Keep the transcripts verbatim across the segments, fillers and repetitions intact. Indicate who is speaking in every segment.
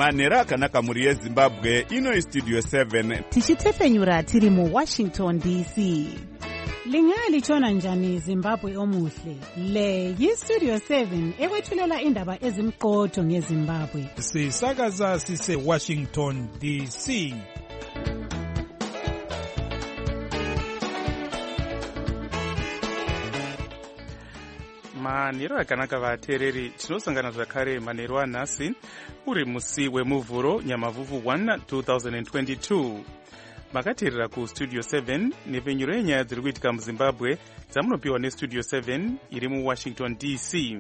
Speaker 1: manhero akanaka muri yezimbabwe. Ino istudio seven
Speaker 2: tichitefenyura tiri muwashington D C.
Speaker 3: Lingalitshona njani Zimbabwe omuhle? Le yistudio seven ekwethulela indaba ezimqotho ngeZimbabwe.
Speaker 4: Sisakaza sise Washington D C.
Speaker 5: manhero akanaka vateereri, tinosangana zvakare manhero anhasi uri musi wemuvhuro nyamavhuvhu one twenty twenty-two. makateerera kustudio seven nepfenyuro yenyaya dziri kuitika muzimbabwe dzamunopiwa nestudio seven iri muwashington D C.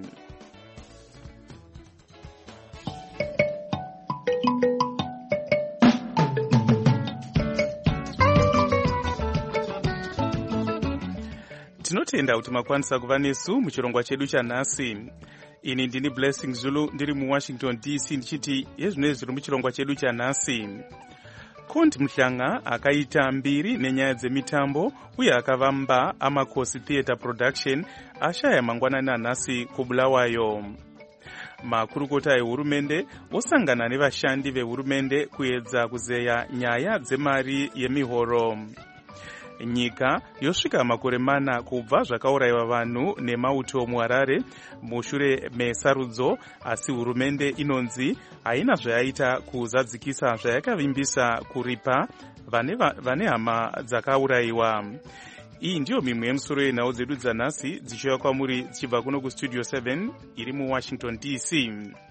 Speaker 5: tinotenda kuti makwanisa kuva nesu muchirongwa chedu chanhasi. Ini ndini Blessing Zulu ndiri muwashington D C ndichiti yezvinezvi zviri muchirongwa chedu chanhasi. Condi Mhlanga akaita mbiri nenyaya dzemitambo uye akavamba Amakosi Theatre Production ashaya mangwanani anhasi kuBulawayo. Makurukota ehurumende osangana nevashandi vehurumende kuedza kuzeya nyaya dzemari yemihoro. Nyika yosvika makore mana kubva zvakaurayiwa vanhu nemauto muHarare mushure mesarudzo, asi hurumende inonzi haina zvayaita kuzadzikisa zvayakavimbisa kuripa vane, vane hama dzakaurayiwa. Iyi ndiyo mimwe yemusoro yenhau dzedu dzanhasi dzichiuya kwamuri dzichibva kuno kustudio seven iri muwashington D C.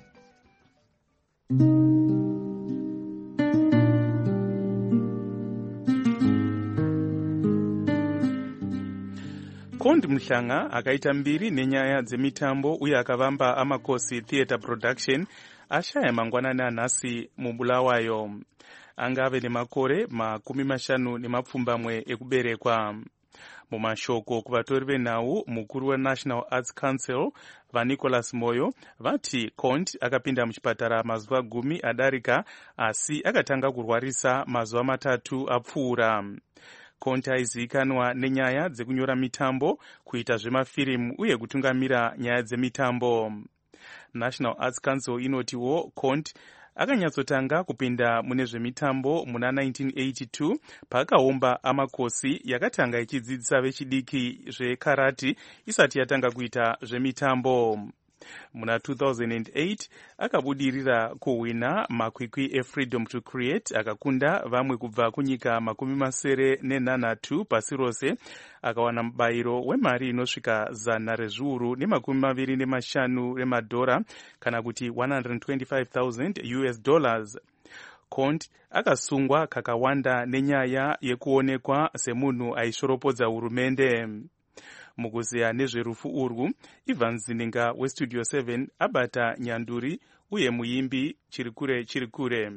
Speaker 5: Condi Mhlanga akaita mbiri nenyaya dzemitambo uye akavamba Amakosi Theatre Production ashaya mangwanani anhasi muBulawayo. Angave nemakore makumi mashanu nemapfumbamwe ekuberekwa. Mumashoko kuvatori venhau, mukuru weNational Arts Council vaNicholas Moyo vati Condi akapinda muchipatara mazuva gumi adarika, asi akatanga kurwarisa mazuva matatu apfuura. Condi aizivikanwa nenyaya dzekunyora mitambo, kuita zvemafirimu uye kutungamira nyaya dzemitambo. National Arts Council inotiwo Condi akanyatsotanga kupinda mune zvemitambo muna nineteen eighty-two paakaumba Amakosi yakatanga ichidzidzisa vechidiki zvekarati isati yatanga kuita zvemitambo. Muna two thousand eight akabudirira kuhwina makwikwi eFreedom to Create, akakunda vamwe kubva kunyika makumi masere nenhanhatu pasi rose, akawana mubayiro wemari inosvika zana rezviuru nemakumi maviri nemashanu remadhora kana kuti one hundred twenty-five thousand U S dollars. Condi akasungwa kakawanda nenyaya yekuonekwa semunhu aishoropodza hurumende. Mukuzeya nezverufu urwu, Ivan Zininga westudio seven abata nyanduri uye muimbi chirikure chirikure.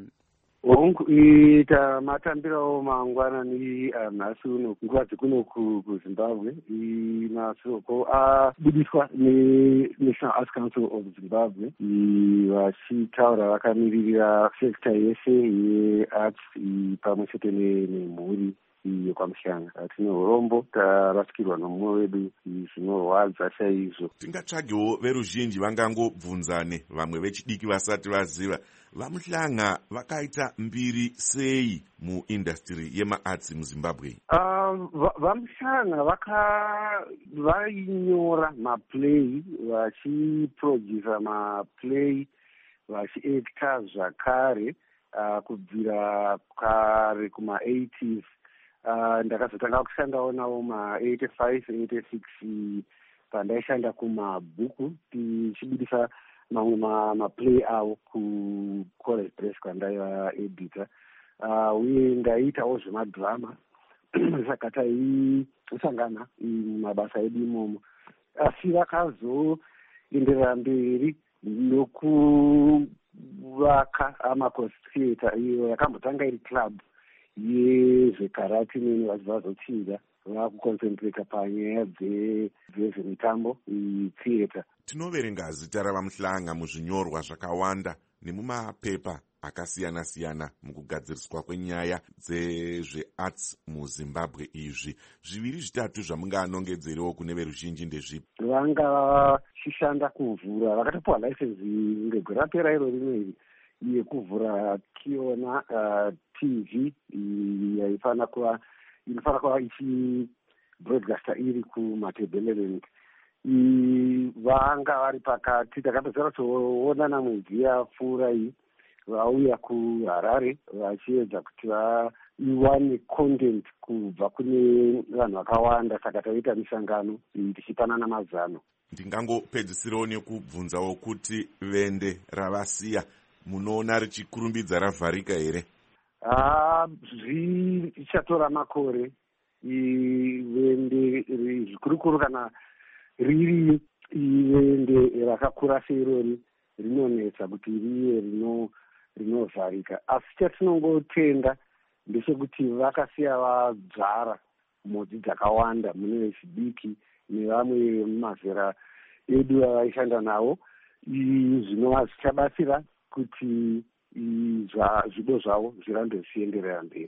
Speaker 6: Ita matambirawo mangwanani anhasi uno nguva dzekuno kuZimbabwe masoko abudiswa neNational Arts Council of Zimbabwe vachitaura vakamiririra sekta yese yearts pamwe chete nemhuri yekwamshanga. Tine urombo tarasikirwa nomumwe wedu, zvinorwadza chaizvo.
Speaker 7: Tingatsvagewo veruzhinji vangangobvunzane, vamwe vechidiki vasati vaziva vaMhlanga vakaita mbiri sei muindustry yemaarts muZimbabwe.
Speaker 6: vaMhlanga vaka vainyora maplay, vachiproducer maplay, vachiacta zvakare kubvira kare kuma eighties. Uh, ndakazotanga kushandawo nawo ma eighty-five eighty-six pandaishanda kumabhuku tichibudisa mamwe maplay avo kuCollege Press kwandaiva editor, uh, uye ndaiitawo zvemadhirama saka taisangana mumabasa edu imomo. Asi vakazoenderera mberi nokuvaka Amakosi Theatre, iyo yakambotanga iri club yezvekarati neni vachibva vazotsika vakuconcentrata panyaya dzezvemitambo theatre.
Speaker 7: Tinoverenga zita ravaMhlanga muzvinyorwa zvakawanda nemumapepa akasiyana-siyana mukugadziriswa kwenyaya dzezvearts muZimbabwe. Izvi zviviri zvitatu zvamunganongedzerewo kune veruzhinji ndezvipi?
Speaker 6: Vanga vachishanda kuvhura, vakatopiwa license ngegore rapera iro rimwe iri yekuvhura tiona uh, T V yaifana kuva inofana kuva ichibroadcasta iri kumatebeleland. Vanga vari pakati takapedzera kutoonana mwedzi yapfuura iyi vauya kuHarare vachiedza kuti vaiwane content kubva kune vanhu vakawanda, saka taita misangano tichipanana mazano.
Speaker 7: Ndingangopedzisirawo nekubvunzawo kuti vende ravasiya munoona richikurumbidza ravharika here?
Speaker 6: Ah, zvichatora makore ivende zvikurukuru kana riri ivende rakakura seirori rinonetsa kuti riye rino rinovharika. Asi chatinongotenda ndechekuti vakasiya vadzvara mhodzi dzakawanda mune vechidiki nevamwe mumazera edu vavaishanda navo. Zvinova zvichabatsira kuti zvido zvavo zvirambe zvichienderera mberi.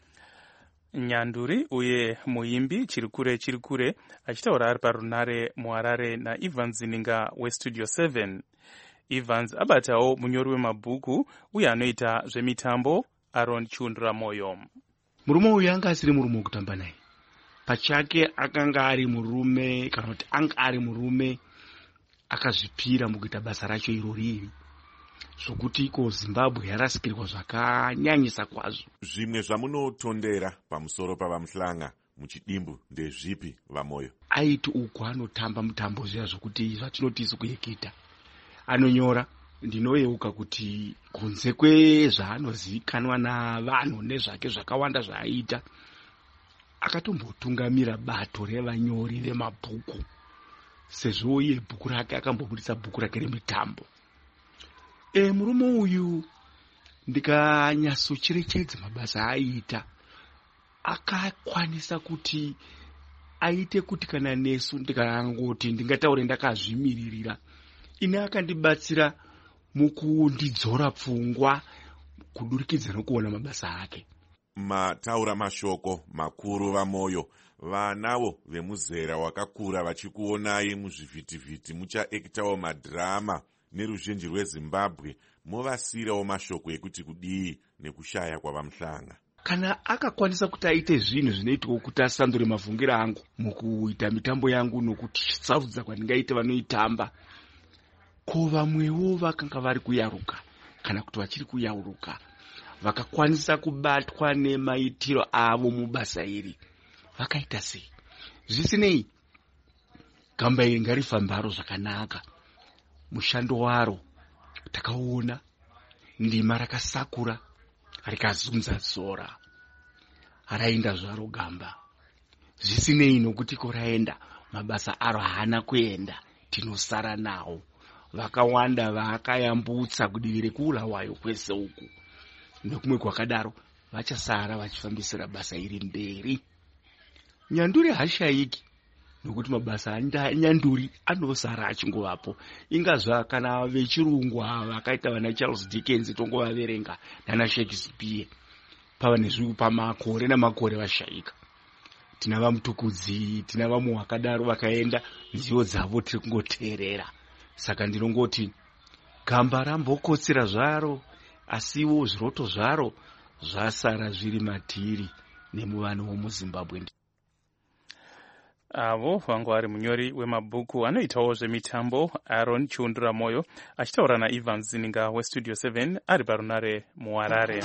Speaker 5: Nyanduri uye muimbi Chirikure Chirikure achitaura ari parunare muHarare naEvans Ninga weStudio seven. Evans abatawo munyori wemabhuku uye anoita zvemitambo Aaron Chundra Moyo.
Speaker 8: Murume uyu anga asiri murume wekutamba naye. Pachake akanga ari murume kana kuti anga ari murume akazvipira mukuita basa racho irori zvokuti iko Zimbabwe yarasikirwa zvakanyanyisa kwazvo.
Speaker 7: Zvimwe zvamunotondera pamusoro pavamuhlanga muchidimbu ndezvipi vaMoyo?
Speaker 8: Aiti uku anotamba mutambo zviya zvokuti zvatinoti isu kuyeketa. Anonyora ndinoyeuka kuti kunze kwezvaanozivikanwa navanhu nezvake zvakawanda zvaaita, akatombotungamira bato revanyori vemabhuku, sezvo iye bhuku rake akambobudisa bhuku rake remitambo. E, murume uyu ndikanyatsocherechedza mabasa aiita, akakwanisa kuti aite kuti kana nesu ndikangoti ndingataure ndakazvimiririra, ine akandibatsira mukundidzora pfungwa kudurikidza nokuona mabasa ake.
Speaker 7: Mataura mashoko makuru vaMoyo, vanavo vemuzera wakakura vachikuonai muzvivhitivhiti muchaekitawo madhirama neruzhinji rweZimbabwe, movasirawo mashoko ekuti kudii nekushaya kwavamuhlanga.
Speaker 8: Kana akakwanisa kuti aite zvinhu zvinoitwa kuti asandure mavhungiro angu mukuita mitambo yangu nokuti sarudza kwandingaite vanoitamba, ko vamwewo vakanga vari kuyaruka kana kuti vachiri kuyauruka vakakwanisa kubatwa nemaitiro avo mubasa iri vakaita sei? Zvisinei, gamba iri ngarifambaro zvakanaka. Mushando waro takauona, ndima rakasakura rikazunza zora, raenda zvaro gamba. Zvisinei nokuti koraenda mabasa aro haana kuenda, tinosara nawo. Vakawanda vakayambutsa kudivi rekuulawayo kwese uku nekumwe kwakadaro vachasara vachifambisira basa iri mberi. Nyanduri hashaiki nokuti mabasa anyanduri anosara achingovapo, ingazva kana vechirungu ava vakaita vana Charles Dickens tongovaverenga nana Shakespeare pava nezviku pamakore namakore vashaika. Tina vamutukudzi, tina vamwe vakadaro vakaenda, nzivo dzavo tiri kungoteerera. Saka ndinongoti gamba rambokotsera zvaro, asiwo zviroto zvaro zvasara zviri matiri nemuvanhu womuZimbabwe.
Speaker 5: Avo vanga vari munyori wemabhuku anoitawo zvemitambo Aaron Chundra Moyo achitaura naEvans Ninga weStudio seven ari parunare muHarare.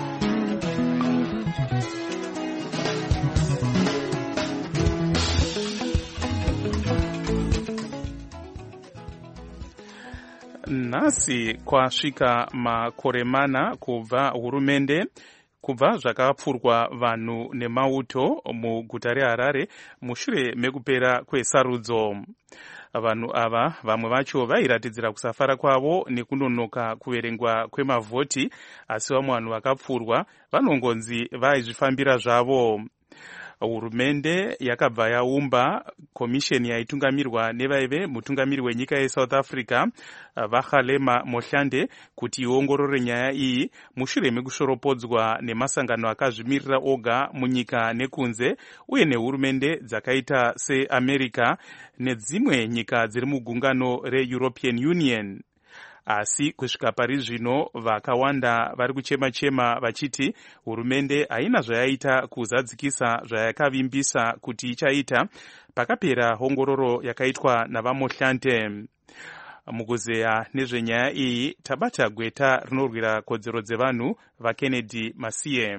Speaker 5: Nhasi kwasvika makore mana kubva hurumende kubva zvakapfurwa vanhu nemauto muguta reHarare mushure mekupera kwesarudzo. Vanhu ava vamwe vacho vairatidzira kusafara kwavo nekunonoka kuverengwa kwemavhoti, asi vamwe vanhu vakapfurwa vanongonzi vaizvifambira zvavo. Hurumende yakabva yaumba komisheni yaitungamirwa nevaive mutungamiri wenyika yeSouth Africa Vakhalema Mohlande kuti iongorore nyaya iyi mushure mekushoropodzwa nemasangano akazvimirira oga munyika nekunze uye nehurumende dzakaita seAmerica nedzimwe nyika dziri mugungano reEuropean Union. asi kusvika pari zvino vakawanda vari kuchema-chema vachiti hurumende haina zvayaita kuzadzikisa zvayakavimbisa kuti ichaita pakapera ongororo yakaitwa navamohlante. Mukuzeya nezvenyaya iyi tabata gweta rinorwira kodzero dzevanhu vaKennedy Masiye.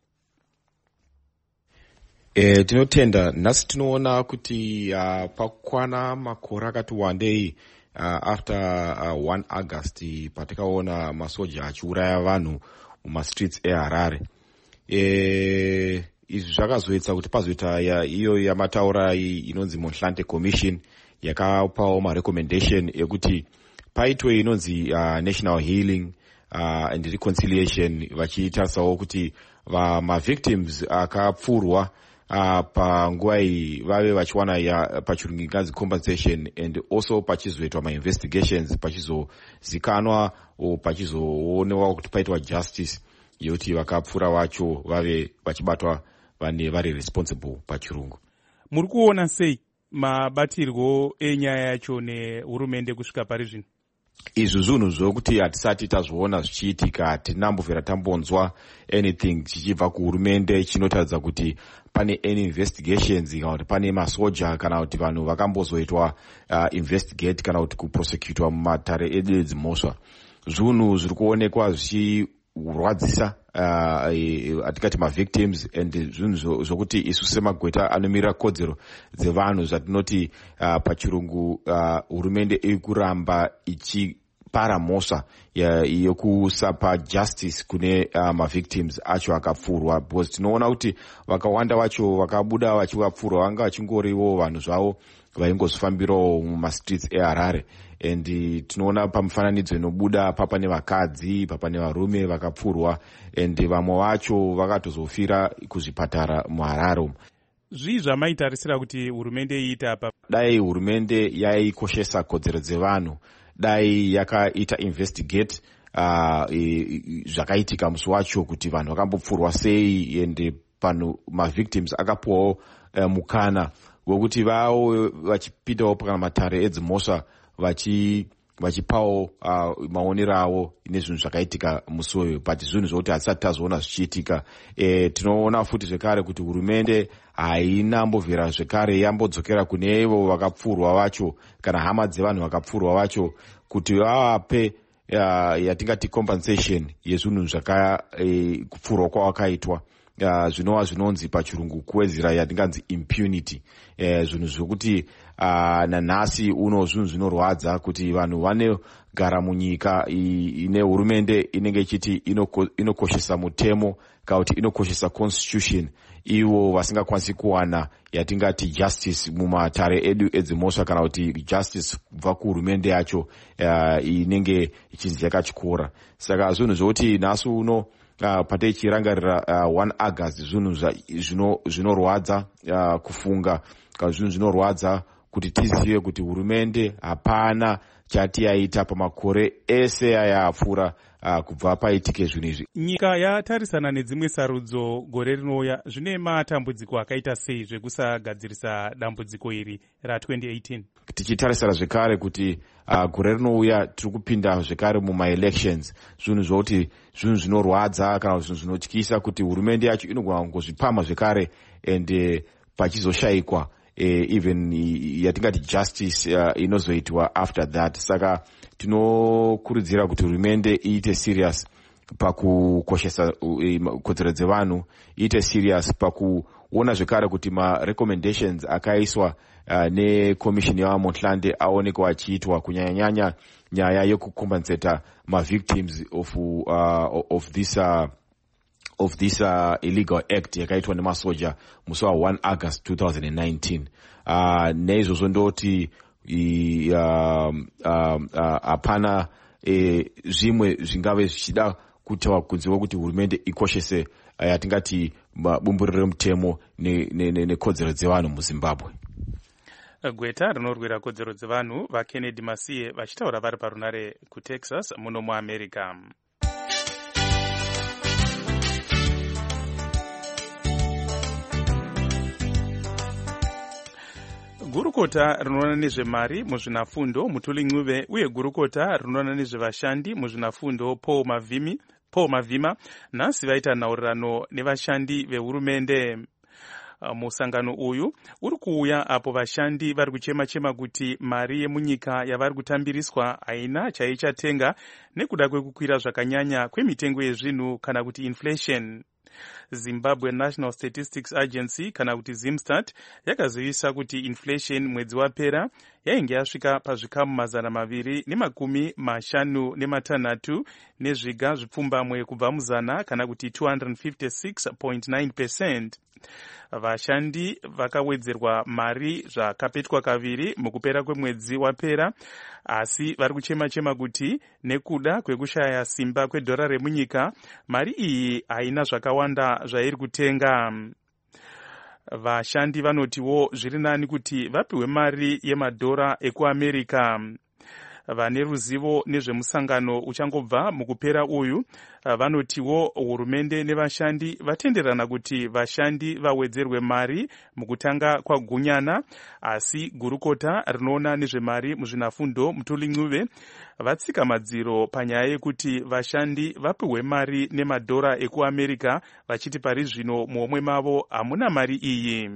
Speaker 9: E, tinotenda nhasi tinoona kuti uh, pakwana makore akati wandei uh, after uh, one August patakaona masoja achiuraya vanhu mumastreets eHarare. E, izvi zvakazoita kuti pazoita iyo yamataura inonzi Mohlante Commission yakapawo marecommendation ekuti paitwe inonzi uh, National Healing uh, and Reconciliation vachitarisawo kuti mavictims akapfurwa Uh, panguva iyi vave vachiwana ya pachirungu inganzi compensation and also pachizoitwa ma-investigations pachizozikanwa o pachizoonewa kuti paitwa justice yekuti vakapfura vacho vave vachibatwa vane vari responsible pachirungu.
Speaker 5: Muri kuona sei mabatirwo enyaya yacho nehurumende kusvika pari zvino?
Speaker 9: Izvo zvinhu zvokuti hatisati tazviona zvichiitika, hatinambovhera tambonzwa anything chichibva kuhurumende chinotaridza kuti pane any investigations kana kuti pane masoja kana kuti vanhu vakambozoitwa uh, investigate kana kuti kuprosecutwa mumatare edu edzimhosva. Zvinhu zviri kuonekwa zvichirwadzisa uh, atikati mavictims and zvinhu zvokuti isu semagweta anomirira kodzero dzevanhu zvatinoti uh, pachirungu hurumende uh, iri kuramba ichipara mhosva yokusapa justice kune uh, mavictims acho akapfurwa, because tinoona kuti vakawanda vacho vakabuda vachivapfurwa vanga vachingoriwo vanhu zvavo vaingozvifambirawo mumastreets eHarare. And uh, tinoona pamufananidzo inobuda papa nevakadzi papa nevarume vakapfurwa and vamwe vacho vakatozofira kuzvipatara muHarare.
Speaker 5: Zvii zvamaitarisira kuti hurumende iita apa?
Speaker 9: Dai hurumende yaikoshesa kodzero dzevanhu, dai yakaita investigate uh, e, zvakaitika musi wacho kuti vanhu vakambopfurwa sei and pano mavictims akapuwawo uh, mukana wekuti vavo vachipindawo kana matare edzimhosva vachi vachipawo uh, maonero avo nezvinhu zvakaitika musi uyu, but zvinhu zvokuti hatisati tazoona zvichiitika. E, tinoona futi zvekare kuti hurumende hainambovhera zvekare yambodzokera kune ivo vakapfurwa vacho kana hama dzevanhu vakapfurwa vacho kuti vavape uh, yatingati compensation yezvinhu zvakapfurwa e, kwavakaitwa. Uh, zvinova zvinonzi pachirungu kuwedzera yatinganzi impunity. Uh, zvinhu zvokuti uh, nanhasi uno zvinhu zvinorwadza kuti vanhu vanogara munyika ine hurumende inenge ichiti inokoshesa mutemo kana kuti inokoshesa constitution, ivo vasingakwanisi kuwana yatingati justice mumatare edu edzimhosva kana kuti justice kubva kuhurumende yacho uh, inenge ichinzi yakachikora. Saka zvinhu zvokuti nhasi uno Uh, pateichirangarira uh, one August zvinhu zvinorwadza uh, kufunga kana zvinhu zvinorwadza kuti tizive kuti hurumende hapana chati yaita pamakore ese ayapfuura uh, kubva paitike zvinhu izvi.
Speaker 5: Nyika yatarisana nedzimwe sarudzo gore rinouya, zvine matambudziko akaita sei zvekusagadzirisa dambudziko iri ra twenty eighteen?
Speaker 9: Tichitarisira zvekare kuti uh, gore rinouya tiri kupinda zvekare mumaelections, zvinhu zvokuti zvinhu zvinorwadza kana zvinhu zvinotyisa kuti hurumende yacho inogona kungozvipama zvekare and uh, pachizoshayikwa Uh, even uh, yatingati justice uh, inozoitwa after that. Saka tinokurudzira kuti hurumende iite serious pakukoshesa uh, kodzero dzevanhu, iite serious pakuona zvekare kuti ma-recommendations akaiswa uh, necommission yavamohlande aonekwa achiitwa, kunyanya-nyanya nyaya yekucompensata ma-victims of, uh, of this uh, of this uh, illegal act yakaitwa nemasoja musi wa one August twenty nineteen. Uh, neizvozvo ndoti hapana uh, uh, uh, e, zvimwe zvingave zvichida kutaura kunziwa kuti hurumende ikoshese uh, yatingati bumburiro remutemo nekodzero ne, ne dzevanhu muZimbabwe.
Speaker 5: Gweta rinorwira kodzero dzevanhu vaKennedy Masiye vachitaura vari parunare kuTexas muno muAmerica. gurukota rinoona nezvemari muzvinafundo Mutuli Ncube uye gurukota rinoona nezvevashandi muzvinafundo Paul Mavimi Paul Mavima nhasi vaita nhaurirano nevashandi vehurumende. Musangano uyu uri kuuya apo vashandi vari kuchema-chema kuti mari yemunyika yavari kutambiriswa haina chaichatenga nekuda kwekukwira zvakanyanya kwemitengo yezvinhu kana kuti inflation. Zimbabwe National Statistics Agency kana kuti Zimstat yakazivisa kuti inflation mwedzi wapera yainge yasvika pazvikamu mazana maviri nemakumi mashanu nematanhatu nezviga zvipfumbamwe kubva muzana kana kuti two hundred fifty-six point nine percent. Vashandi vakawedzerwa mari zvakapetwa kaviri mukupera kwemwedzi wapera, asi vari kuchema-chema kuti nekuda kwekushaya simba kwedhora remunyika mari iyi haina zvakawanda zvairi kutenga. Vashandi vanotiwo zviri nani kuti vapiwe mari yemadhora ekuAmerica. Vane ruzivo nezvemusangano uchangobva mukupera uyu vanotiwo hurumende nevashandi vatenderana kuti vashandi vawedzerwe mari mukutanga kwagunyana, asi gurukota rinoona nezvemari muzvinafundo Mutuli Ncube vatsika madziro panyaya yekuti vashandi vapiwe mari nemadhora ekuAmerica, vachiti pari zvino muhomwe mavo hamuna mari iyi.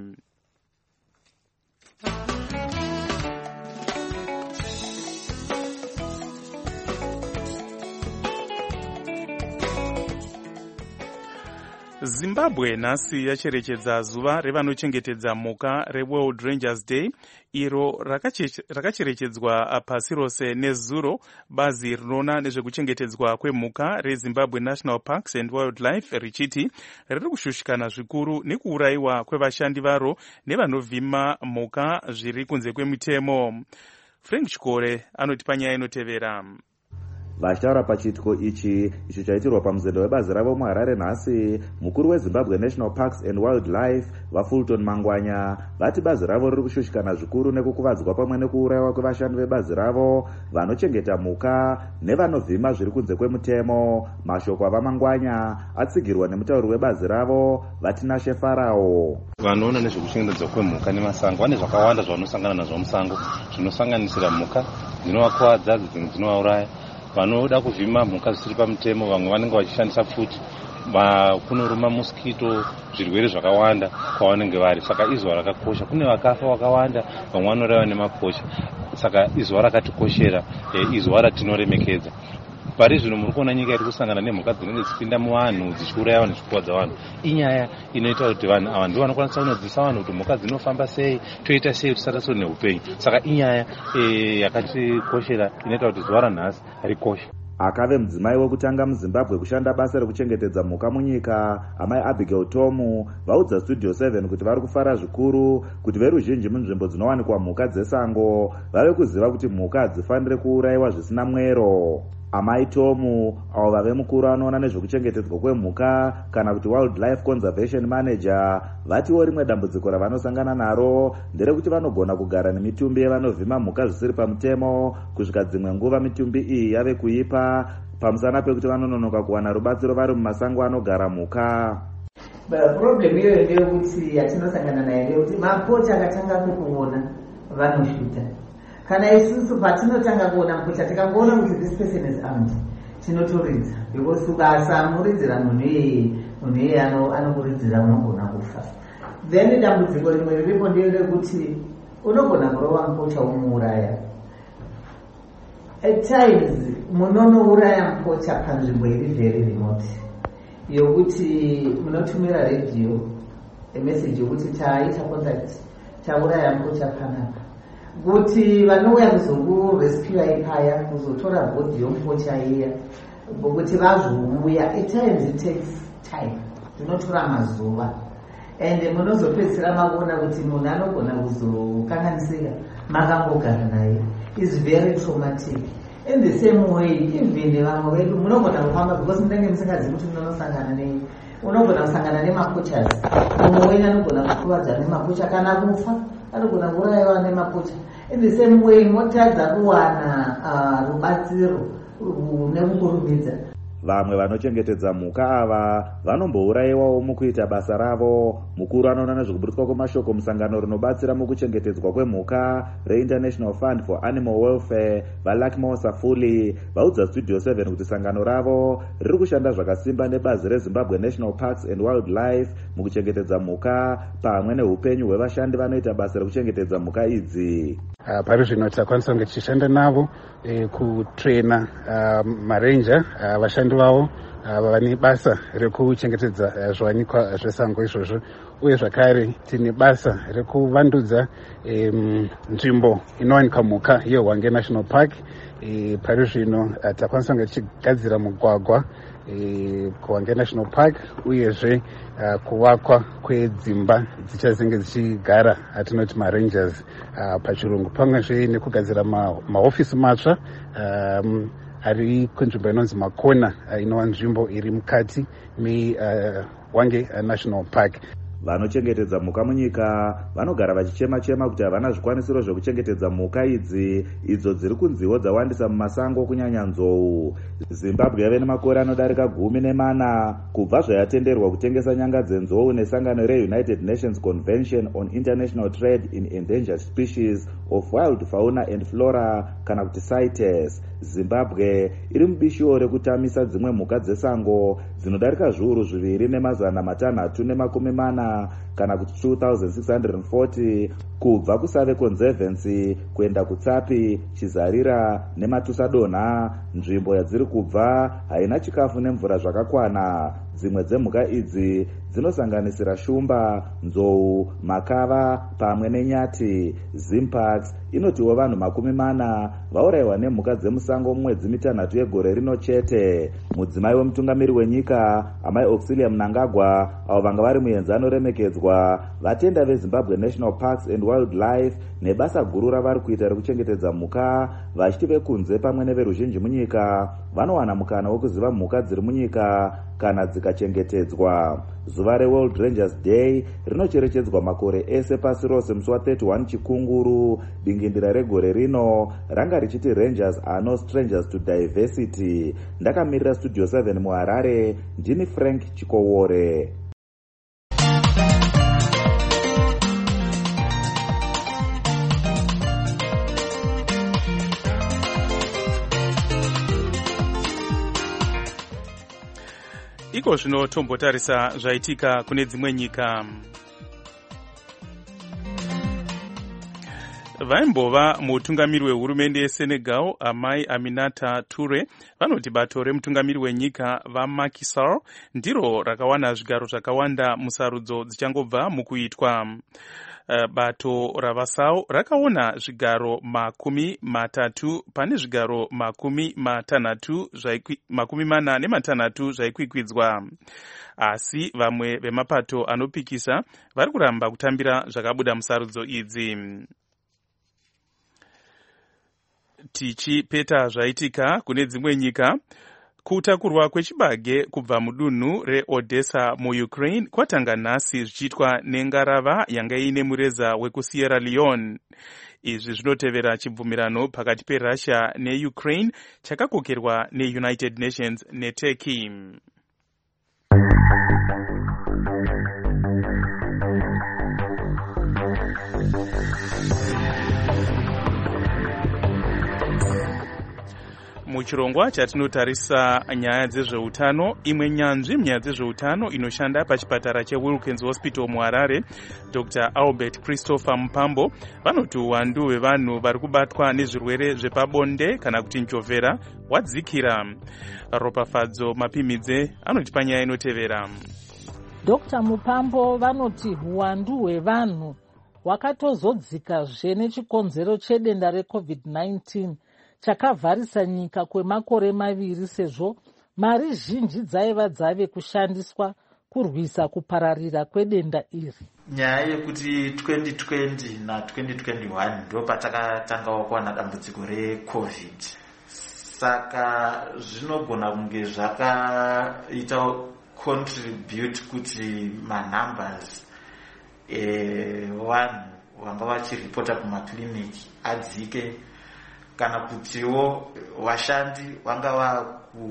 Speaker 5: Zimbabwe nhasi yacherechedza zuva revanochengetedza mhuka reWorld Rangers Day, iro rakacherechedzwa pasi rose nezuro bazi rinoona nezvekuchengetedzwa kwemhuka reZimbabwe National Parks and Wildlife richiti riri kushushikana zvikuru nekuurayiwa kwevashandi varo nevanovhima mhuka zviri kunze kwemitemo. Frank Chikore anoti panyaya inotevera.
Speaker 10: Vashtaura pachiitiko ichi icho chaitirwa pamuzendo webazi ravo muHarare nhasi, mukuru weZimbabwe National Parks and Wildlife vaFulton Mangwanya vati bazi ravo riri kushushikana zvikuru nekukuvadzwa pamwe nekuurayiwa kwevashandi vebazi ravo vanochengeta mhuka nevanovhima zviri kunze kwemutemo. Mashoko avaMangwanya atsigirwa nemutauri webazi ravo Vatinashe Farao.
Speaker 11: Vanoona nezvekuchengetedzwa kwemhuka nemasango vane zvakawanda zvavanosangana nazvo musango, zvinosanganisira mhuka dzinovakuwadza, dzimwe dzinovauraya. Vanoda kuvhima mhuka zvisiri pamutemo, vamwe vanenge vachishandisa futi, kunoruma mosquito, zvirwere zvakawanda kwavanenge vari. Saka izuva rakakosha. Kune vakafa vakawanda, vamwe vanoraiwa nemaposha. Saka izuva rakatikoshera, izuva ratinoremekedza. Pari zvino muri kuona nyika iri kusangana nemhuka dzinenge dzichipinda muvanhu dzichiuraya dzichikuwadza vanhu. Inyaya inoita kuti vanhu ava ndivo vanokwanisa kunodzidzisa vanhu kuti mhuka dzinofamba sei, toita sei kuti tisaraswe neupenyu. Saka inyaya yakatikoshera inoita kuti zuva ranhasi rikoshe.
Speaker 10: Akave mudzimai wekutanga muZimbabwe kushanda basa rekuchengetedza mhuka munyika, amai Abigail Tomu vaudza Studio seven kuti vari kufara zvikuru kuti veruzhinji munzvimbo dzinowanikwa mhuka dzesango vave kuziva kuti mhuka hadzifaniri kuurayiwa zvisina mwero. Amai Tomu avo vave mukuru anoona nezvekuchengetedzwa kwemhuka kana kuti Wildlife Conservation Manager vatiwo rimwe dambudziko ravanosangana naro nderekuti vanogona kugara nemitumbi yevanovhima mhuka zvisiri pamutemo kusvika dzimwe nguva mitumbi iyi yave kuipa pamusana pekuti vanononoka kuwana rubatsiro vari mumasango anogara mhuka.
Speaker 12: Problem iyoyo ndeyekuti yatinosangana nayo ndeyekuti mapocha akatanga kukuona vanoshuta. Kana isusu patinotanga kuona mpocha tikangoona kuti this person is armed, tinotoridza because ukasamuridzira munhu iyeye munhu iyeye anokuridzira unogona kufa. Then dambudziko rimwe riripo nderekuti unogona kurova mpocha umuuraya. At times munonouraya mpocha panzvimbo iri very remote yokuti munotumira radio emessage yokuti taita contact tauraya mpocha panapa, kuti vanouya kuzokurescue ipaya kuzotora bhodhi yompocha iya kuti vazouya. At times it takes time, zvinotora mazuva, and munozopedzisira makuona kuti munhu anogona kuzokanganisira makangogara naye. Is very traumatic. In the same way, even vamwe vedu munogona kufamba because munenge musingazivi kuti munonosangana nei, unogona kusangana nemapochas, mumwe wenyu anogona kukuvadza nemapocha kana kufa, anogona kuurayiwa nemapocha. In the same way, motadza kuwana rubatsiro nemukurumidza.
Speaker 10: vamwe vanochengetedza mhuka ava vanombourayiwawo mukuita basa ravo. Mukuru anoona nezvekuburutswa kwemashoko musangano rinobatsira mukuchengetedzwa kwemhuka reInternational Fund for Animal Welfare vaLakmo Safuli vaudza Studio seven kuti sangano ravo riri kushanda zvakasimba nebazi reZimbabwe National Parks and Wildlife mukuchengetedza mhuka pamwe neupenyu hwevashandi vanoita basa rekuchengetedza mhuka idzi.
Speaker 13: Uh, pari zvino takwanisa kunge tichishanda navo eh, kutraina uh, marenja uh, vashandi vavo uh, vane basa rekuchengetedza uh, zviwanikwa zvesango izvozvo, uye zvakare tine basa rekuvandudza um, nzvimbo inowanikwa mhuka yeHwange National Park. E, pari zvino uh, takwanisa kunge tichigadzira mugwagwa e, kuHwange National Park, uyezve uh, kuvakwa kwedzimba dzichazenge dzichigara atinoti marangers uh, pachirungu, pamwezve nekugadzira mahofisi ma matsva um, ari kunzvimbo inonzi makona uh, inova nzvimbo iri mukati meHwange uh, National Park.
Speaker 10: Vanochengetedza mhuka munyika vanogara vachichema-chema kuti havana zvikwanisiro zvekuchengetedza mhuka idzi idzo dziri kunziwo dzawandisa mumasango kunyanya nzou. Zimbabwe yave nemakore anodarika gumi nemana kubva zvayatenderwa kutengesa nyanga dzenzou nesangano reUnited Nations Convention on International Trade in Endangered Species of Wild Fauna and Flora kana kuti CITES. Zimbabwe iri mubishiwo rekutamisa dzimwe mhuka dzesango dzinodarika zviuru zviviri nemazana matanhatu nemakumi mana kana kuti two thousand six hundred forty kubva kusave conservancy kuenda kutsapi, chizarira nematusadonha. Nzvimbo yadziri kubva haina chikafu nemvura zvakakwana. Dzimwe dzemhuka idzi dzinosanganisira shumba, nzou, makava pamwe nenyati. Zimpax inotiwo vanhu makumi mana vaurayiwa nemhuka dzemusango mumwedzi mitanhatu yegore rino chete. Mudzimai wemutungamiri wenyika Amai Auxilia Mnangagwa, avo vanga vari muenzano remekedzwa, vatenda veZimbabwe National Parks and Wildlife nebasa guru ravari kuita rekuchengetedza mhuka, vachiti vekunze pamwe neveruzhinji munyika vanowana mukana wekuziva mhuka dziri munyika kana dzikachengetedzwa. Zuva reWorld Rangers Day rinocherechedzwa makore ese pasi rose musi wa31 Chikunguru. Dingindira regore rino ranga richiti Rangers are no strangers to diversity. Ndakamirira Studio seven muHarare, ndini Frank Chikowore.
Speaker 5: Iko zvino tombotarisa zvaitika kune dzimwe nyika. Vaimbova mutungamiri wehurumende yeSenegal Amai Aminata Toure vanoti bato remutungamiri wenyika vaMacky Sall ndiro rakawana zvigaro zvakawanda musarudzo dzichangobva mukuitwa. Uh, bato ravasau rakaona zvigaro makumi matatu pane zvigaro makumi matanhatu makumi mana nematanhatu zvaikwikwidzwa, asi vamwe vemapato anopikisa vari kuramba kutambira zvakabuda musarudzo idzi. Tichipeta zvaitika kune dzimwe nyika, kutakurwa kwechibage kubva mudunhu reOdessa muUkraine kwatanga nhasi zvichiitwa nengarava yanga ine mureza wekuSierra Leone. Izvi zvinotevera chibvumirano pakati peRussia neUkraine chakakokerwa neUnited Nations neTurkey. Muchirongwa chatinotarisa nyaya dzezveutano, imwe nyanzvi munyaya dzezveutano inoshanda pachipatara cheWilkins Hospital muHarare, Doctor Albert Christopher Mupambo, vanoti uwandu hwevanhu vari kubatwa nezvirwere zvepabonde kana kuti njovera wadzikira. Ropafadzo Mapimidze anoti panyaya inotevera.
Speaker 14: Doctor Mupambo vanoti uwandu hwevanhu hwakatozodzikazve nechikonzero chedenda reCovid nineteen chakavharisa nyika kwemakore maviri, sezvo mari zhinji dzaiva dzave kushandiswa kurwisa kupararira kwedenda iri.
Speaker 15: Nyaya yekuti twenty twenty na twenty twenty-one ndo patakatanga kuwana dambudziko reCovid, saka zvinogona kunge zvakaita contribute kuti manumbers evanhu vanga vachiripota kumakliniki adzike kana kutiwo vashandi vangava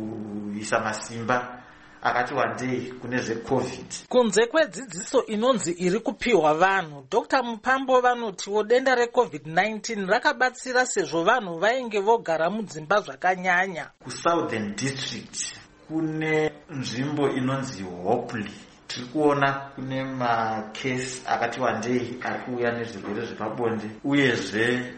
Speaker 15: kuisa masimba akati wandei kune zvecovid.
Speaker 14: Kunze kwedzidziso inonzi iri kupiwa vanhu, Dr Mupambo vanotiwo denda recovid nineteen rakabatsira sezvo vanhu vainge vogara mudzimba zvakanyanya.
Speaker 15: Kusouthern district kune nzvimbo inonzi Hopley. Tiri kuona kune makesi akati wandei ari kuuya nezvirwere zvepabonde, uyezve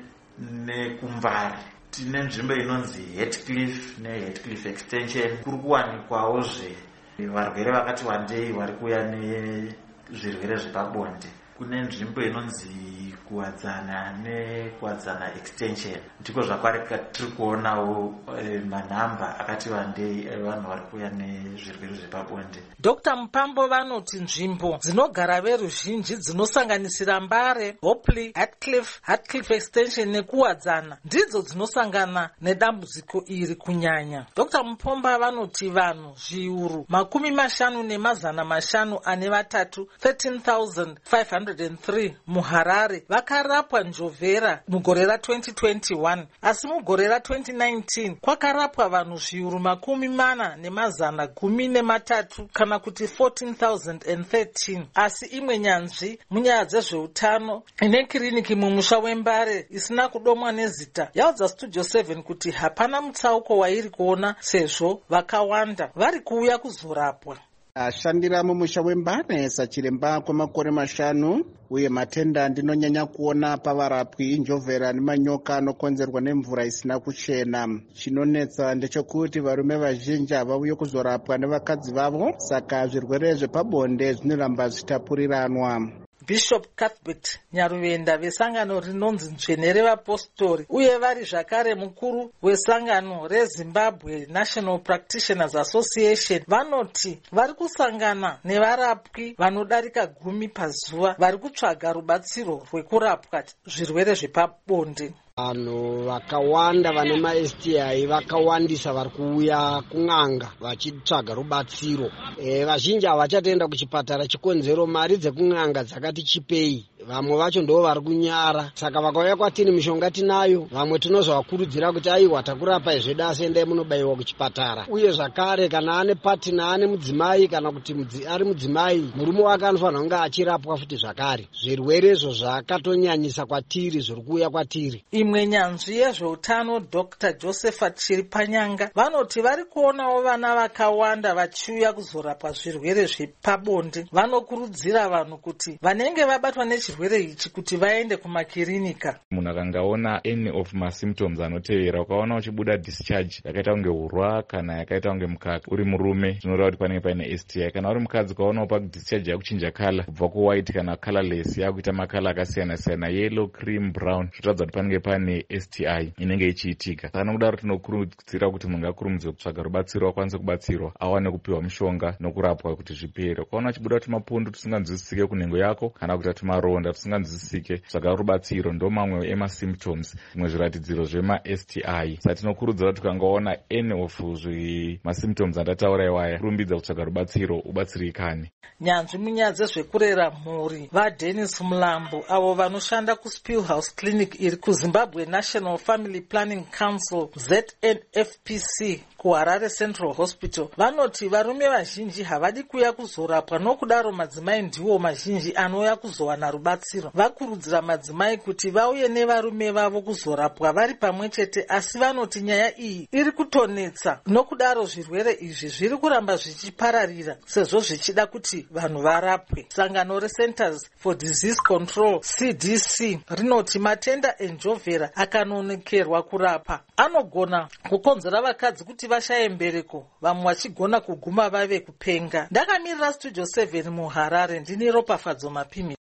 Speaker 15: nekumbari tine nzvimbo inonzi Heathcliff neHeathcliff extension. Kuri kuwanikwawozve varwere vakati wandei vari kuuya nezvirwere zvepabonde. Kune nzvimbo inonzi kuwadzana nekuwadzana extension, ndiko zvakare tiri kuonawo manhamba akati wandei evanhu vari kuuya nezvirwere zvepabonde.
Speaker 14: Dr Mupambo vanoti nzvimbo dzinogara veruzhinji dzinosanganisira Mbare, Hopley, Heathcliff, Heathcliff extension nekuwadzana ndidzo dzinosangana nedambudziko iri kunyanya. Dr Mupomba vanoti vanhu zviuru makumi mashanu nemazana mashanu ane vatatu thirteen thousand five hundred three muHarare vakarapwa njovera mugore ra-twenty twenty-one, asi mugore ra-twenty nineteen kwakarapwa vanhu zviuru makumi mana nemazana gumi nematatu kana kuti fourteen thousand thirteen. Asi imwe nyanzvi munyaya dzezveutano ine kiriniki mumusha wembare isina kudomwa nezita yaudza Studio seven kuti hapana mutsauko wairi kuona sezvo vakawanda vari kuuya kuzorapwa.
Speaker 16: Ashandira mumusha wembare sachiremba kwemakore mashanu, uye matenda ndinonyanya kuona pavarapwi njovera nemanyoka anokonzerwa nemvura isina kuchena. Chinonetsa ndechekuti varume vazhinji havauye kuzorapwa nevakadzi vavo, saka zvirwere zvepabonde zvinoramba zvichitapuriranwa.
Speaker 14: Bishop Cuthbert Nyaruvenda vesangano rinonzi Nzvene revapostori uye vari zvakare mukuru wesangano reZimbabwe National Practitioners Association vanoti vari kusangana nevarapwi vanodarika gumi pazuva vari kutsvaga rubatsiro rwekurapwa zvirwere zvepabonde.
Speaker 17: Vanhu vakawanda vane ma-S T I vakawandisa vari kuuya kun'anga vachitsvaga rubatsiro. E, vazhinji havachatenda kuchipatara chikonzero mari dzekun'anga dzakati chipei. Vamwe vacho ndo vari kunyara. Saka vakauya kwatini mishonga tinayo, vamwe tinozovakurudzira kuti aiwa takurapa izveda asi endai munobayiwa kuchipatara. Uye zvakare kana ane patina ane mudzimai kana kuti mudzi, ari mudzimai murume wake anofanira kunge achirapwa futi zvakare. Zvirwerezvo zvakatonyanyisa kwatiri zviri kuuya kwatiri.
Speaker 14: Imwe nyanzvi yezveutano Doctor Josephat Chiripanyanga vanoti vari kuonawo vana vakawanda vachiuya kuzorapwa zvirwere zvepabonde. Vanokurudzira vanhu kuti vanenge vabatwa nechirwere ichi kuti vaende kumakirinika.
Speaker 18: Munhu akangaona any of masymptoms anotevera, ukaona uchibuda discharge yakaita kunge urwa kana yakaita kunge mukaka, uri murume zvinoreva kuti panenge paine S T I. Kana uri mukadzi ukaonawo padischarge yakuchinja kala kubva kuwhite kana colorless yakuita makala akasiyana siyana, yellow, cream, brown, zvotaridza kuti panenge pane S T I inenge ichiitika. Saka nokudaro tinokurudzira kuti munhu ngakurumidze kutsvaga rubatsiro, akwanise kubatsirwa, awane kupiwa mishonga nokurapwa kuti zvipere. Ukaona uchibuda tumapundu tusinganzwisisike kunhengo yako kana kuita tumaronda tusinganzwisisike, tsvaga rubatsiro. Ndo mamwe emasymptoms, zvimwe zviratidziro zvema-S T I. Saka tinokurudzira kuti ukangaona any of masymptoms andataura iwaya, kurumbidza kutsvaga rubatsiro ubatsirikane.
Speaker 14: Nyanzvi munyaya dzezvekurera mhuri vaDennis Mulambo avo vanoshanda kuSpillhouse Clinic iri kuZimbabwe National Family Planning Council Z N F P C kuHarare Central Hospital vanoti varume vazhinji havadi kuuya kuzorapwa, nokudaro madzimai ndiwo mazhinji anouya kuzowana rubatsiro. Vakurudzira madzimai kuti vauye nevarume vavo kuzorapwa vari pamwe chete, asi vanoti nyaya iyi iri kutonetsa, nokudaro zvirwere izvi zviri kuramba zvichipararira sezvo zvichida kuti vanhu varapwe. Sangano reCenters for Disease Control C D C rinoti matenda enjovhera akanonokerwa kurapa anogona kukonzera vakadzi kuti vashaye mbereko, vamwe vachigona kuguma vave kupenga. Ndakamirira Studio seven muHarare, ndini Ropafadzo Mapimi.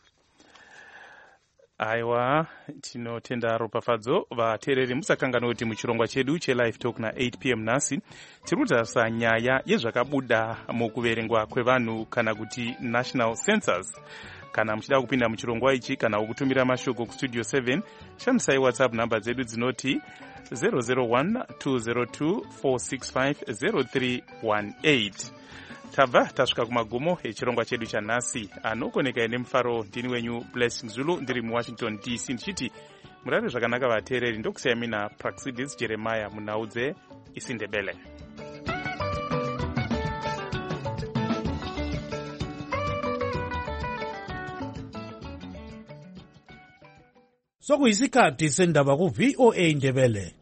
Speaker 5: Aiwa, tinotenda Ropafadzo. Vateereri musakangana kuti muchirongwa chedu chelive talk na eight p m nhasi tiri kutarisa nyaya yezvakabuda mukuverengwa kwevanhu kana kuti national census. Kana muchida kupinda muchirongwa ichi kana kutumira mashoko kustudio seven, shandisai WhatsApp namba dzedu dzinoti zero zero one two zero two four six five zero three one eight. tabva tasvika kumagumo echirongwa chedu chanhasi. Anokoneka ine mufaro ndini wenyu Blessing Zulu ndiri muWashington D C ndichiti murare zvakanaka vateereri. Ndokusiyai mina Praxidis Jeremiah munhau dzeIsindebele.
Speaker 4: Sokuyisikhathi sendaba ku-V O A Ndebele.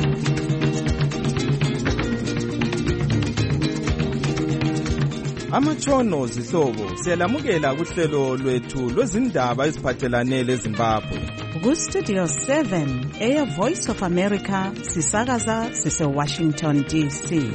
Speaker 19: Amatshono zihlobo siyalamukela kuhlelo lwethu lwezindaba eziphathelane leZimbabwe.
Speaker 2: Ku-Studio seven, Air Voice of America, sisakaza sise-Washington D C.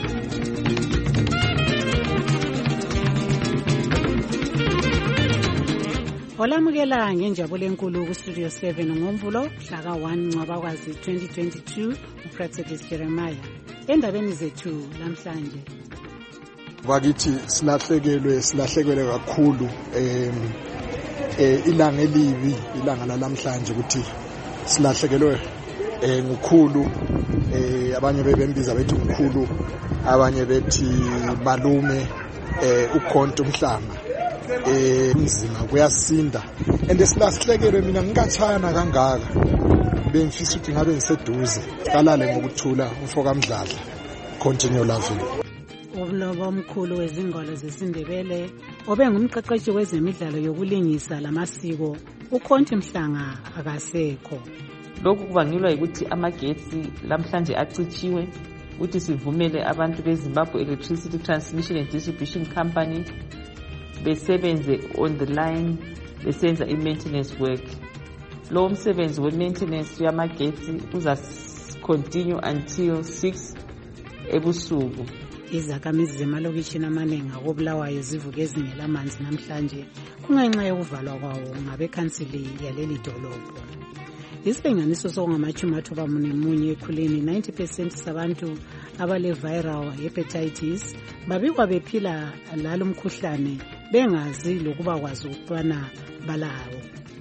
Speaker 3: Olamukela ngenjabulo enkulu ku-Studio seven ngoMvulo mhla ka one Ncwabakwazi twenty twenty-two, uPraxidis Jeremiah. Endabeni zethu lamhlanje.
Speaker 20: Bakithi silahlekelwe silahlekelwe kakhulu em eh ilanga elibi ilanga lalamhlanje ukuthi silahlekelwe eh ngukhulu eh abanye bebembiza bethi ngukhulu abanye bethi malume eh ukhonto umhlanga eh umzima kuyasinda ende silahlekelwe mina ngikachana kangaka bengifisa ukuthi ngabe ngiseduze qalale ngokuthula umfoka Mdladla continue loving.
Speaker 3: Umlobo omkhulu wezingalo zesindebele obengumqeqeshi wezemidlalo yokulingisa lamasiko ukhonti Mhlanga akasekho.
Speaker 21: Lokhu kubangelwa ukuthi amagetsi lamhlanje acitshiwe ukuthi sivumele abantu beZimbabwe Electricity Transmission and Distribution Company besebenze on the line besenza i-maintenance work. Lo msebenzi we-maintenance yamagetsi uza continue until six ebusuku.
Speaker 3: Izakhamizi zemalokishini amaningi akobulawayo zivuke ezingelamanzi namhlanje kungenxa yokuvalwa kwawo ngabekhansili yaleli dolobho. Isilinganiso sokungamachumi athoba munye ekhuleni ninety percent sabantu abale viral hepatitis babikwa bephila lalo mkhuhlane bengazi lokuba kwazi ukubana balawo.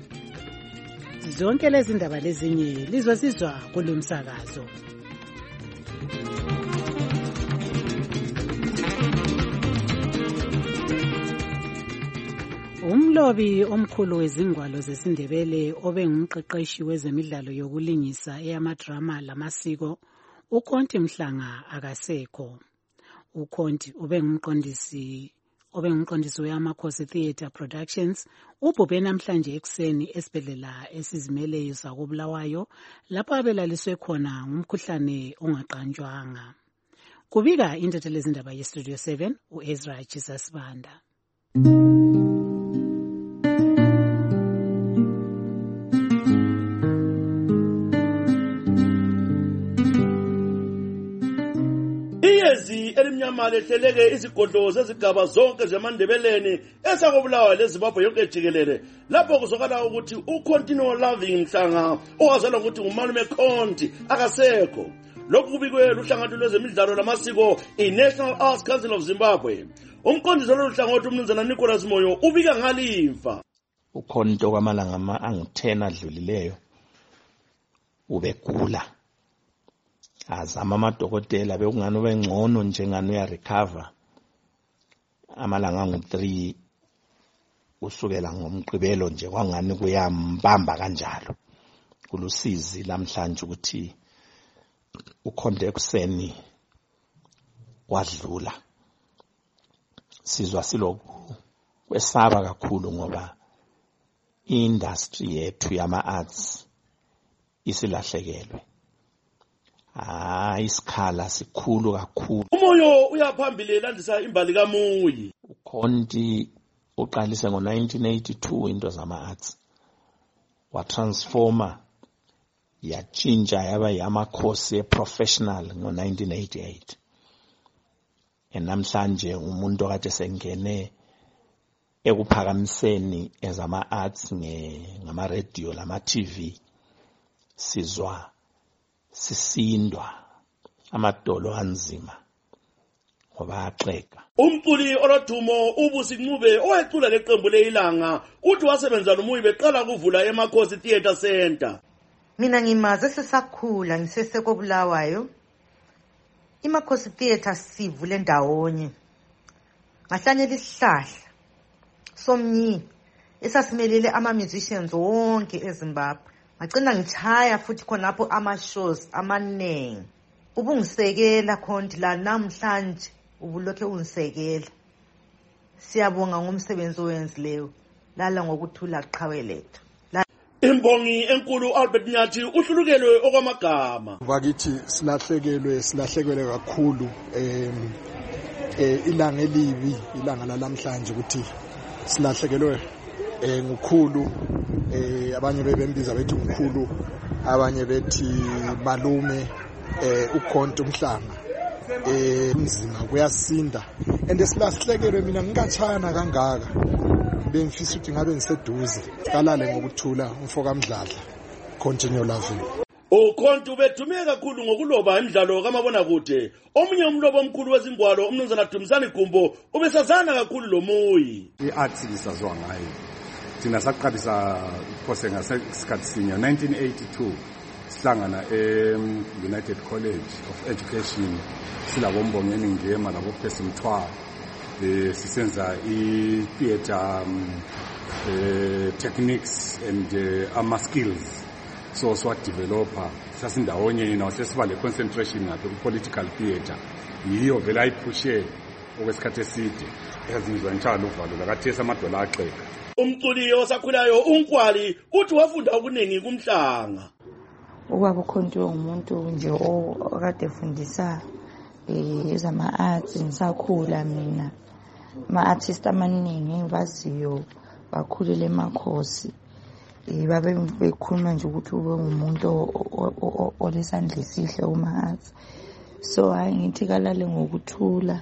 Speaker 3: Zonke lezi ndaba lezinye lizosizwa kulumsakazo. Umlobi omkhulu wezingwalo zesindebele obengumqeqeshi wezemidlalo yokulingisa eyamadrama lamasiko ukhonti Mhlanga akasekho. Ukhonti ubengumqondisi obengumqondisi weAmakhosi Theatre Productions ubhubhe namhlanje ekuseni esibhedlela esizimeleyo sakobulawayo lapho abelaliswe khona ngumkhuhlane ongaqanjwanga. Kubika intatheli yezindaba yeStudio seven uEzra Jesus Banda.
Speaker 22: Iyezi elimnyama lehleleke izigodlo zezigaba zonke zemandebeleni esakobulawayo leZimbabwe yonke jikelele lapho kuzokala ukuthi uContinual Loving Mhlanga owazalwa ukuthi ngumalume Khonti akasekho. Lokhu kubikwe luhlangatho lwezemidlalo lamasiko iNational Arts Council of Zimbabwe. Umqondisi loluhlangatho umnumzana Nicholas Moyo ubika ngalifa.
Speaker 23: ukhonto kwamalanga ama angu-ten adlulileyo ubegula azama amadokotela bekungani ubengcono njengani uyarecover amalanga angu-three usukela ngomgqibelo nje kwangani kuyambamba kanjalo kulusizi lamhlanje ukuthi ukhonto ekuseni wadlula sizwa siloku kwesaba kakhulu ngoba industry yethu yama arts isilahlekelwe. Ah isikhala sikhulu kakhulu.
Speaker 22: Umoyo uyaphambili landisa imbali kaMuyi.
Speaker 23: ukhonti uqalise ngo nineteen eighty-two into zama arts wa transformer yatshintsha yaba yamakhosi professional ngo nineteen eighty-eight. Enamhlanje umuntu okade sengene ekuphakamiseni ezama arts nge ngama radio lama T V sizwa sisindwa amadolo anzima ngoba axeka.
Speaker 22: Umculi olodumo uBusi Ncube owecula leqembu leIlanga uthi wasebenza noMuyi beqala kuvula eMakhosi Theatre Center.
Speaker 24: Mina ngimaze sesakhula ngisesekobulawayo. iMakhosi Theatre sivule ndawonye. ngahlanyela isihlahla somnyini esasimelele ama-musicians wonke eZimbabwe. Ngagcina ngitshaya futhi khonapho ama-shows amaningi. Ubungisekela khonti la namhlanje ubulokhe ungisekela. Siyabonga ngomsebenzi owenzileyo. Lala ngokuthula qhawe lethu.
Speaker 22: Imbongi enkulu Albert Nyathi uhlulukelwe okwamagama.
Speaker 20: Bakithi silahlekelwe silahlekelwe kakhulu em eh ilanga elibi ilanga lalamhlanje ukuthi silahlekelwe eh ngukhulu eh abanye bebembiza bethi ngukhulu abanye bethi malume eh ukhonto umhlanga eh umzima kuyasinda and silahlekelwe mina ngikatshana kangaka bengifisa ukuthi ngabe ngiseduze kalale ngokuthula umfoka Mdladla continue loving.
Speaker 22: Ukhonto bethume kakhulu ngokuloba imidlalo kamabona kude. Omunye umlobo omkhulu wezingwalo umnumzana Dumisani Gumbo ubesazana kakhulu lomuyi.
Speaker 1: I-arts lisazwa ngayo. Thina saqalisa phose ngasikhathi sinye nineteen eighty-two sihlangana e-United College of Education silabombongeni ngema labo Pesimthwala. Eh sisenza i-theater um, uh, techniques and uh, ama skills. So so developer sasindawonye yina sesiba le concentration ngabe ku political theater yiyo vele ayiphushe okwesikhathi eside yazizwa njalo uvalo lakathesa amadola axeka.
Speaker 22: Umculi osakhulayo uNkwali uthi wafunda okuningi kumhlanga.
Speaker 6: Ubaba ukhonto ngumuntu nje okade efundisa eh ezama arts ngisakhula mina. Ma artist amaningi engibaziyo bakhulile emakhosi. Babe bekhuluma nje ukuthi ube umuntu olesandla esihle uma arts. So hayi ngithi kalale ngokuthula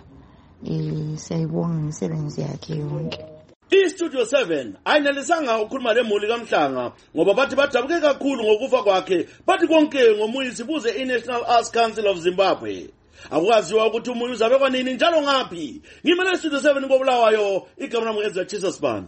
Speaker 6: eh siyayibonga imisebenzi yakhe yonke.
Speaker 22: I-Studio seven ayinelisanga ukukhuluma lemuli kaMhlanga ngoba bathi badabuke kakhulu ngokufa kwakhe bathi konke ngomuyi sibuze i-National Arts Council of Zimbabwe. Akwaziwa ukuthi umuyi uzabe kwanini njalo ngaphi. Ngimele i-Studio seven ngobulawayo igama lami Ezra Jesus Band.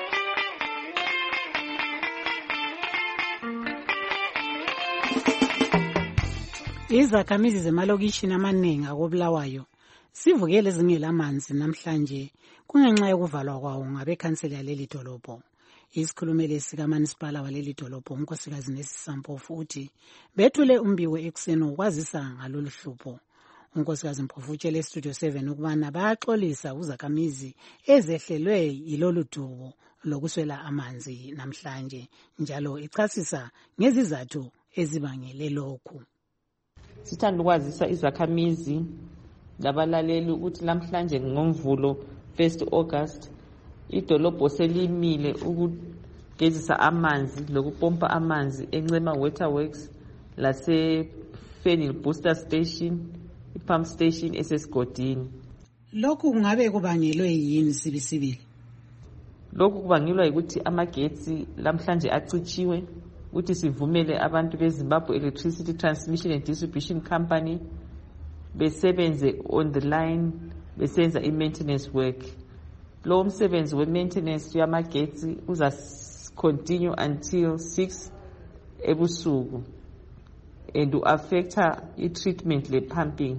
Speaker 3: Izakhamizi zemalokishini amaningi akobulawayo sivukele zingelamanzi namhlanje kungenxa yokuvalwa kwawo ngabekhansela yaleli dolobho. Isikhulumeli sikaManisipala waleli dolobho unkosikazi Nesisampofu uthi bethule umbiwe ekuseni ukwazisa ngalolu hlupho. Unkosikazi Mpofu utshele e-Studio seven ukubana bayaxolisa uzakhamizi ezehlelwe yilolu dubo lokuswela amanzi namhlanje njalo ichasisa ngezizathu ezibangele lokhu.
Speaker 21: Sithanda ukwazisa izakhamizi labalaleli ukuthi namhlanje ngomvulo first August idolobho selimile ukugezisa amanzi lokupompa amanzi eNcema Waterworks lase Fenil Booster Station ipump station esesigodini.
Speaker 3: Lokhu kungabe kubangelwe yini sibisibili?
Speaker 21: Lokhu kubangelwa ukuthi amagetsi lamhlanje acitshiwe ukuthi sivumele abantu beZimbabwe Electricity Transmission and Distribution Company besebenze on the line besenza i-maintenance work. Lo msebenzi we-maintenance yamagetsi uza continue until six ebusuku and u-affecta i-treatment le-pumping.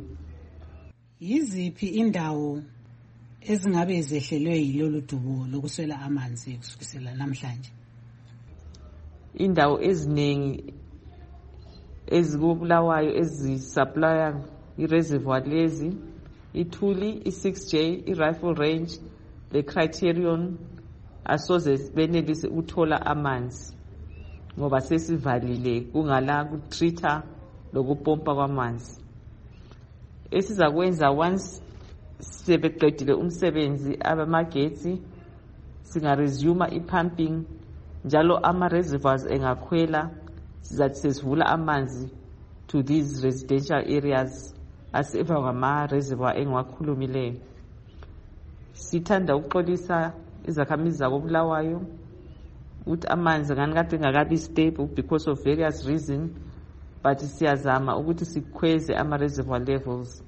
Speaker 3: Yiziphi indawo ezingabe zehlelwe yilolu dubo lokuswela amanzi kusukela namhlanje?
Speaker 21: Indawo eziningi ezikubulawayo ezisupplya i-reservoir lezi iThuli, i-six J, i-Rifle Range, le Criterion asoze benelise uthola amanzi ngoba sesivalile kungala kutreater lokupompa kwamanzi. Esizakwenza once sebeqedile umsebenzi abamagetsi singa resume i-pumping njalo ama-reservoirs engakhwela sizathi sesivula amanzi to these residential areas aseva ngama-reservoir engiwakhulumileyo. Sithanda ukuxolisa izakhamizi zakobulawayo ukuthi amanzi ngani kade ngakabi stable because of various reasons, but siyazama ukuthi sikhweze ama-reservoir levels.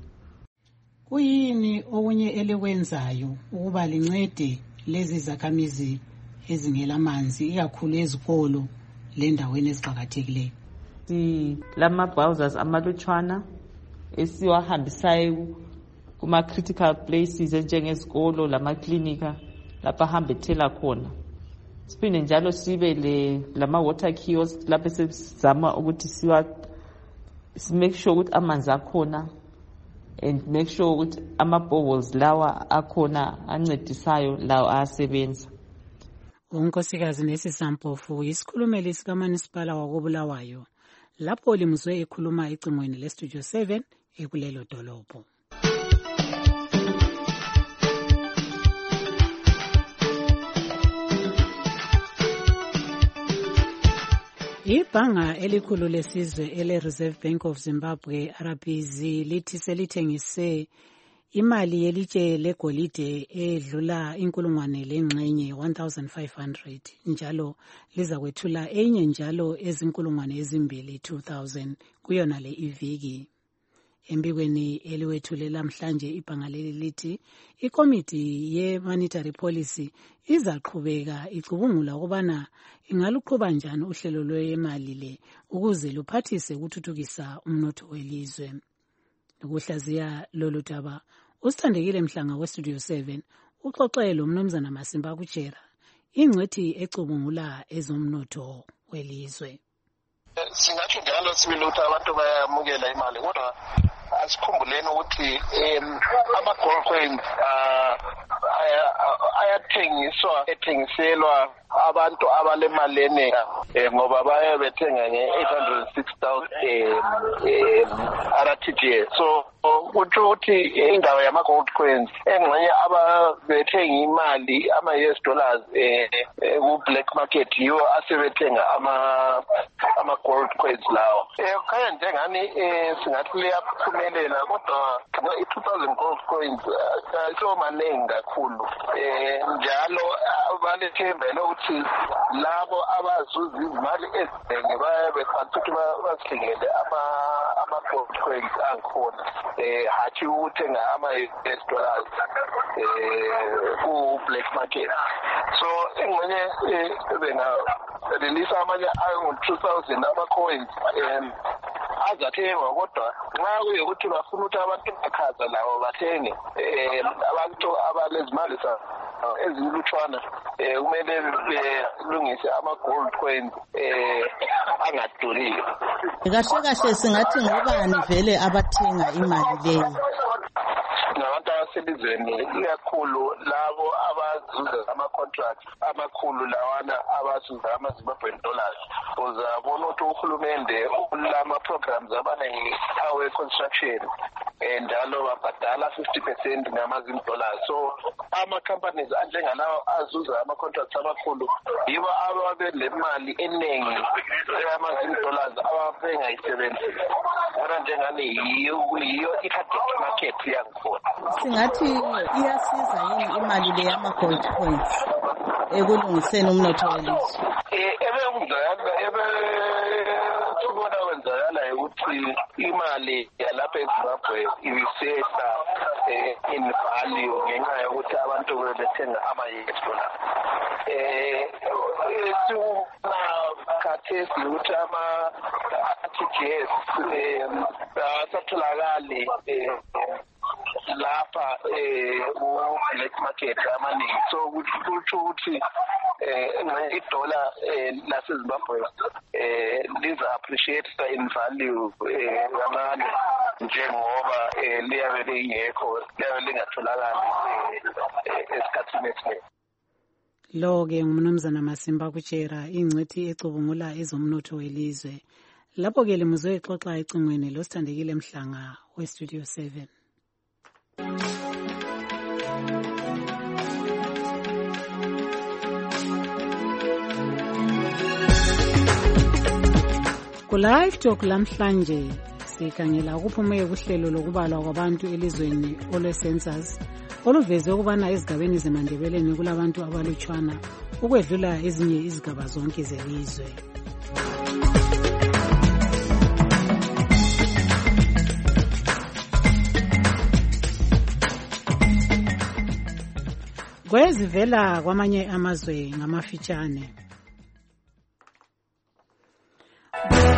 Speaker 3: Kuyini okunye elikwenzayo ukuba lincede lezi zakhamizi ezingela amanzi ikakhulu ezikolo lendaweni eziqhakathekileyo?
Speaker 21: Si lama bowsers amalutshwana esiwahambisayo kuma-critical places enjengezikolo lamaklinika lapho ahambe ethela khona. Siphinde njalo sibe lama-water kiosk lapho esizama ukuthi siwa make sure ukuthi amanzi akhona and make sure ukuthi ama-boreholes lawa akhona ancedisayo lawo ayasebenza.
Speaker 3: unkosikazi Nesisampofu yisikhulumeli sikaMunisipala wakoBulawayo lapho limuzwe ekhuluma ecingweni leStudio seven ekulelo dolobho. Ibhanga elikhulu lesizwe ele-Reserve Bank of Zimbabwe R B Z lithi selithengise imali yelitshe legolide edlula inkulungwane lengxenye one thousand five hundred njalo liza kwethula enye njalo ezinkulungwane ezimbili two thousand kuyona le iviki. Embikweni eliwethulela namhlanje ibhanga leli lithi ikomiti ye-monetary policy izaqhubeka icubungula ukubana ingaluqhuba njani uhlelo lwemali le ukuze luphathise ukuthuthukisa umnotho welizwe. Ukuhlaziya lolu daba usithandekile Mhlanga weStudio seven uxoxe lo mnumzana Masimba Kuchera ingcethi ecubungula ezomnotho welizwe.
Speaker 7: Singathi njalo sibili ukuthi abantu bayamukela imali kodwa asikhumbuleni ukuthi ama-gold coins ayathengiswa ethengiselwa abantu abalemali enengi ngoba baye bethenga nge-eight hundred six thousand R T G S. So kutsho ukuthi indawo yama-gold coins engxenye ababethenga imali ama-U S dollars ku-black market yiwo asebethenga ama-gold coins lawo. Khaya njengani singathi liyaphumelela kodwa i-two thousand gold coins so maningi kakhulu njalo balethemba lokuthi labo abazuza izimali eziningi baye bekwazi ukuthi basihlengele ama-gold coins angikhona hathi ukuthenga ama-U S dollars ku-black market. So ingxenye bengarelisa amanye angu-two thousand ama-coins azathengwa kodwa nxa kuyukuthi bafuna ukuthi abantu bakhaza labo bathenge abantu abalezimali ezilutshwana kumele belungise ama-gold coins angaduriyo.
Speaker 8: Kahle kahle singathi ngobani vele abathenga imali leyo?
Speaker 7: Nabantu abaselizweni ikakhulu labo abazuza ama-contracts amakhulu lawana abazuza ama-Zimbabwean dollars. Uzabona ukuthi uhulumende ulama-programs abanengi awe-construction njalo babhadala fifty percent ngama-Zim dollars. So ama-companies anjengalawo azuza ama-contracts amakhulu yibo ababe le mali eningi yama-Zim dollars ababengayisebenzisi. Bona njengani yiyo i-target market yangikhona.
Speaker 8: Singathi iyasiza yini imali le yama-gold coins ekulungiseni umnotho welizwe?
Speaker 7: Ebekuzakala ebe sibona kwenzakala ukuthi imali yalapha eZimbabwe ibisehla in value ngenxa yokuthi abantu bebethenga ama-U S dollars. Sibona khathesi ukuthi ama-R T G S asatholakali lapha ku-black market amaningi. So kutsho ukuthi idola laseZimbabwe liza appreciate in value kancane njengoba liyabe lingekho liyabe lingatholakali esikhathini esiningi.
Speaker 3: Lo-ke ngumnumzana Masimba Kuchera ingcethi ecubungula ezomnotho welizwe. Lapho-ke limuzwe exoxa ecingweni losithandekile Mhlanga weStudio seven. Ku-Live Talk lamhlanje sikhangela ukuphumeka kuhlelo lokubalwa kwabantu elizweni olwe-census oluveze ukubana ezigabeni zeMandebeleni kulabantu abalutshwana ukwedlula ezinye izigaba zonke zelizwe. Kwezivela kwamanye amazwe ngamafitshane.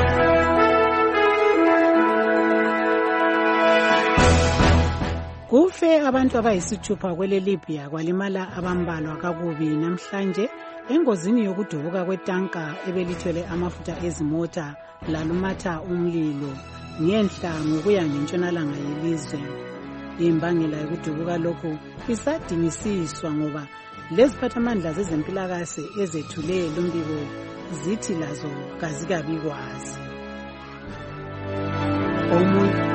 Speaker 3: Kuf kufe abantu abayisithupha kwele Libya kwalimala abambalwa kakubi namhlanje engozini yokudubuka kwetanka ebelithwele amafutha ezimota lalumatha umlilo ngenhla ngokuya ngentshonalanga yelizwe. Imbangela yokudubuka lokhu isadingisiswa ngoba leziphathamandla zezempilakahle ezethule lombiko zithi lazo kazikabi kwazi. Omunye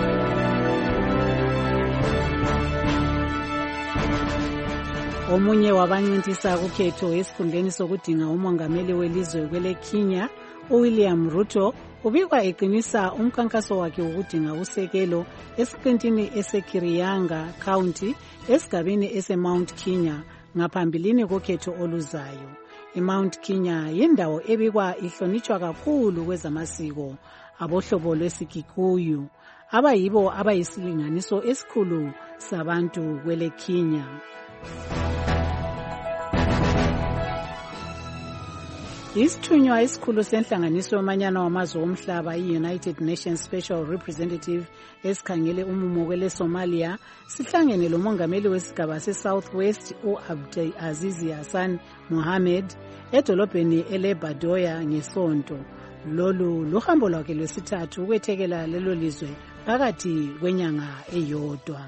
Speaker 3: Omunye wabancintisa kukhetho esikhundleni sokudinga umongameli welizwe kwele Kenya, uWilliam Ruto, ubikwa eqinisa umkhankaso wakhe wokudinga usekelo esiqintini eseKirianga County esigabeni eseMount Kenya ngaphambilini kokhetho oluzayo. IMount Kenya yindawo ebikwa ihlonitshwa kakhulu kwezamasiko abohlobo lwesikikuyu abayibo abayisilinganiso esikhulu sabantu kwele Kenya. Isithunywa esikhulu senhlanganiso yomanyano wamazwe omhlaba i-United Nations Special Representative esikhangele umumo kwele Somalia sihlangene lomongameli wesigaba se-South West u-Abdi Aziz Hassan Mohamed edolobheni ele-Badoya ngesonto. Lolu luhambo lwakhe lwesithathu ukwethekela lelo lizwe phakathi kwenyanga eyodwa.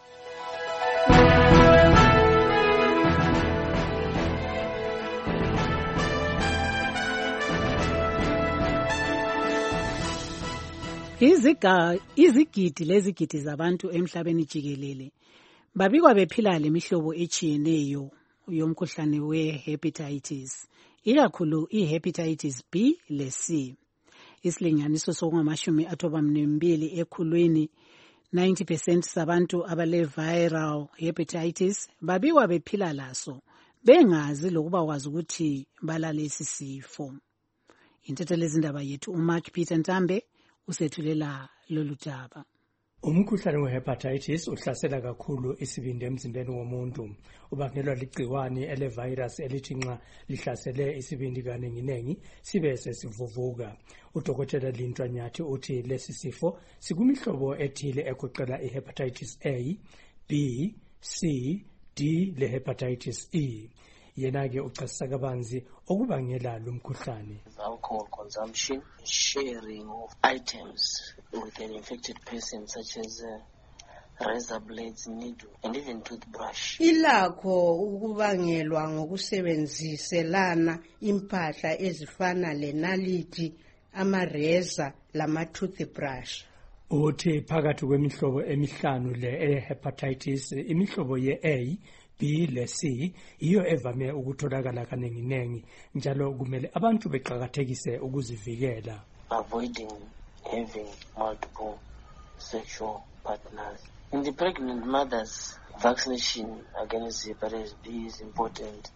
Speaker 3: Iziga izigidi lezigidi zabantu emhlabeni jikelele babikwa bephila lemihlobo etshiyeneyo yomkhuhlane we-hepatitis, ikakhulu i-hepatitis B le C. Isilinganiso sokungamashumi athoba mnembili ekhulwini ninety percent sabantu abale-viral hepatitis babikwa bephila laso bengazi lokuba kwazi ukuthi balalesi sifo. Intethelezindaba yethu uMark Peter Ntambe usethulela lolu daba.
Speaker 9: Umkhuhlane we-hepatitis uhlasela kakhulu isibindi emzimbeni womuntu. Ubangelwa ligciwane ele-virus elithi nxa lihlasele isibindi kaningi-nengi sibe sesivuvuka. Udokotela Lintwa Nyathi uthi lesi sifo sikumihlobo ethile egoqela i-hepatitis A, B, C, D le-hepatitis E. Yena-ke uchasisa kabanzi okubangela lo mkhuhlane.
Speaker 11: Alcohol consumption, sharing of items with an infected person such as uh, razor blades, needle, and even toothbrush.
Speaker 12: Ilakho ukubangelwa ngokusebenziselana impahla ezifana lenalithi, amareza lama toothbrush.
Speaker 9: Uthi phakathi kwemihlobo emihlanu le e-hepatitis, imihlobo ye-A, B le C iyo evame ukutholakala kaningi-nengi, njalo kumele abantu beqakathekise ukuzivikela.
Speaker 11: Avoiding having multiple sexual partners. In the pregnant mothers, vaccination against hepatitis B is important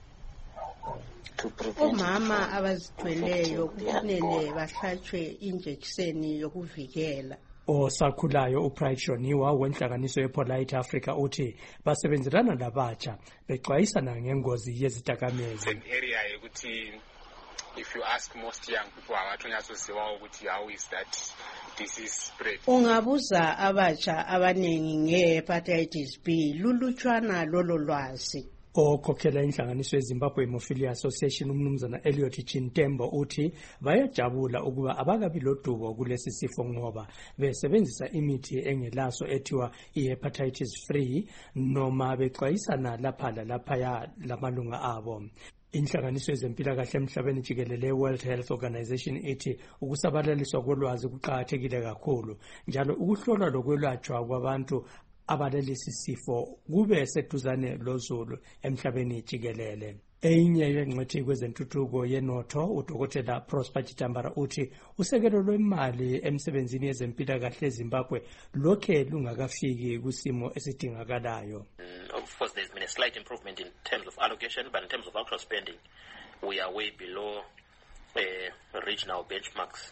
Speaker 11: to prevent.
Speaker 12: Omama abazithweleyo kufanele bahlatshwe injekisheni yokuvikela.
Speaker 9: Osakhulayo uPride Shoniwa wenhlanganiso yePolite Africa uthi basebenzelana labatsha bexwayisana ngengozi yezidakamizwa.
Speaker 13: An area ukuthi if you ask most young people abathonyasoziwa ukuthi how is that disease spread.
Speaker 12: Ungabuza abatsha abanengi nge-hepatitis B lulutshwana lolo lwazi.
Speaker 9: Okhokhela inhlanganiso yeZimbabwe Hemophilia Association umnumzana Elliot Chintembo uthi bayajabula ukuba abakabi lodubo kulesi sifo ngoba besebenzisa imithi engelaso ethiwa i-hepatitis free noma bexwayisana lapha laphaya lamalunga abo. Inhlanganiso yezempilakahle emhlabeni jikelele World Health Organization ithi ukusabalaliswa kolwazi kuqakathekile kakhulu, njalo ukuhlolwa lokwelatshwa kwabantu abalelisi sifo kube seduzane lozulu emhlabeni jikelele. Enye yengcwethi kwezentuthuko yenotho udokotela Prosper Chitambara uthi usekelo lwemali emsebenzini yezempilakahle eZimbabwe lokhe lungakafiki kusimo esidingakalayo.
Speaker 25: Of course there's been a slight improvement in terms of allocation, but in terms of actual spending we are way below uh, regional benchmarks.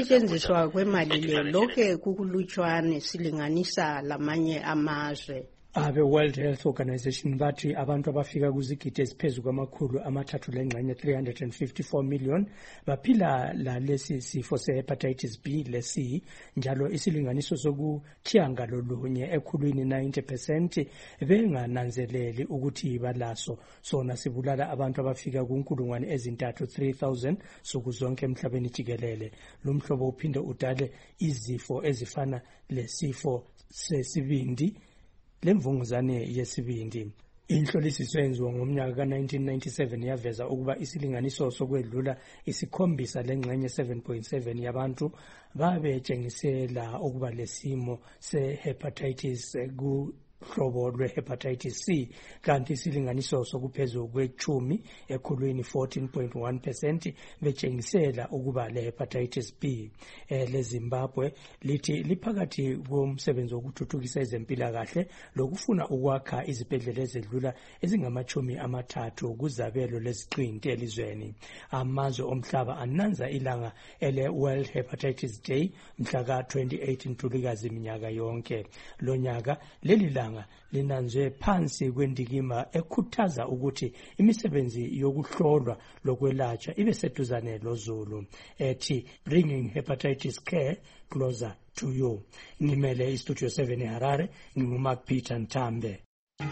Speaker 12: Ukusetshenziswa kwemali le lokhe kukulutshwane silinganisa lamanye amazwe.
Speaker 9: abe-World Health Organization bathi abantu abafika kuzigidi eziphezu kwamakhulu amathathu lengxenye three hundred fifty-four million baphila lalesi sifo se-hepatitis B le-C, njalo isilinganiso sokutyhanga lolunye ekhulwini ninety percent bengananzeleli ukuthi balaso. Sona sibulala abantu abafika kunkulungwane ezintathu three thousand suku zonke emhlabeni jikelele. Lo mhlobo uphinde udale izifo ezifana lesifo sesibindi lemvunguzane yesibindi. Inhlolisiso yenziwa ngomnyaka ka nineteen ninety-seven yaveza ukuba isilinganiso sokwedlula isikhombisa lengxenye seven point seven yabantu babetshengisela ukuba lesimo se-hepatitis ku hlobo lwe-hepatitis C, kanti isilinganiso sokuphezulu kwechumi ekhulwini fourteen point one percent betshengisela ukuba le-hepatitis B. Eh, leZimbabwe lithi liphakathi komsebenzi wokuthuthukisa ezempilakahle lokufuna ukwakha izibhedlela ezedlula ezingamachumi amathathu kuzabelo leziqinti elizweni. Amazwe omhlaba ananza ilanga ele-World Hepatitis Day mhla ka twenty-eight Ntulikazi minyaka yonke. Lo nyaka leli langa linanzwe phansi kwendikima ekhuthaza ukuthi imisebenzi yokuhlolwa lokwelatshwa ibe seduzane lozulu, ethi bringing hepatitis care closer to you. Ngimele iStudio seven eHarare, nginguMark Peter Ntambe.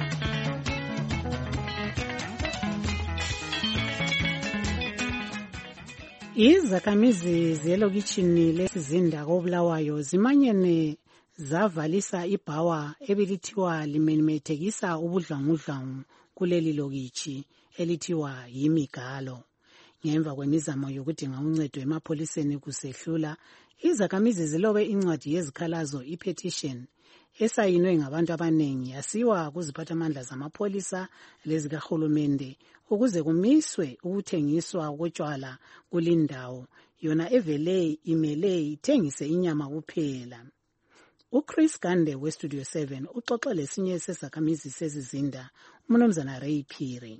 Speaker 3: Izakhamizi zelokitshini lesizinda koBulawayo zimanyene zavalisa ibhawa ebelithiwa limemethekisa ubudlwangudlwangu kuleli lokitshi elithiwa yimigalo. Ngemva kwemizamo yokudinga uncedo emapholiseni kusehlula, izakhamizi zilobe incwadi yezikhalazo i-petition esayinwe ngabantu abanengi yasiwa kuziphathamandla zamapholisa lezikahulumende ukuze kumiswe ukuthengiswa kotshwala kulindawo yona evele imele ithengise inyama kuphela. uChris Gande weStudio seven uxoxa lesinye sezakhamizi sezizinda, uMnumzana Ray Phiri.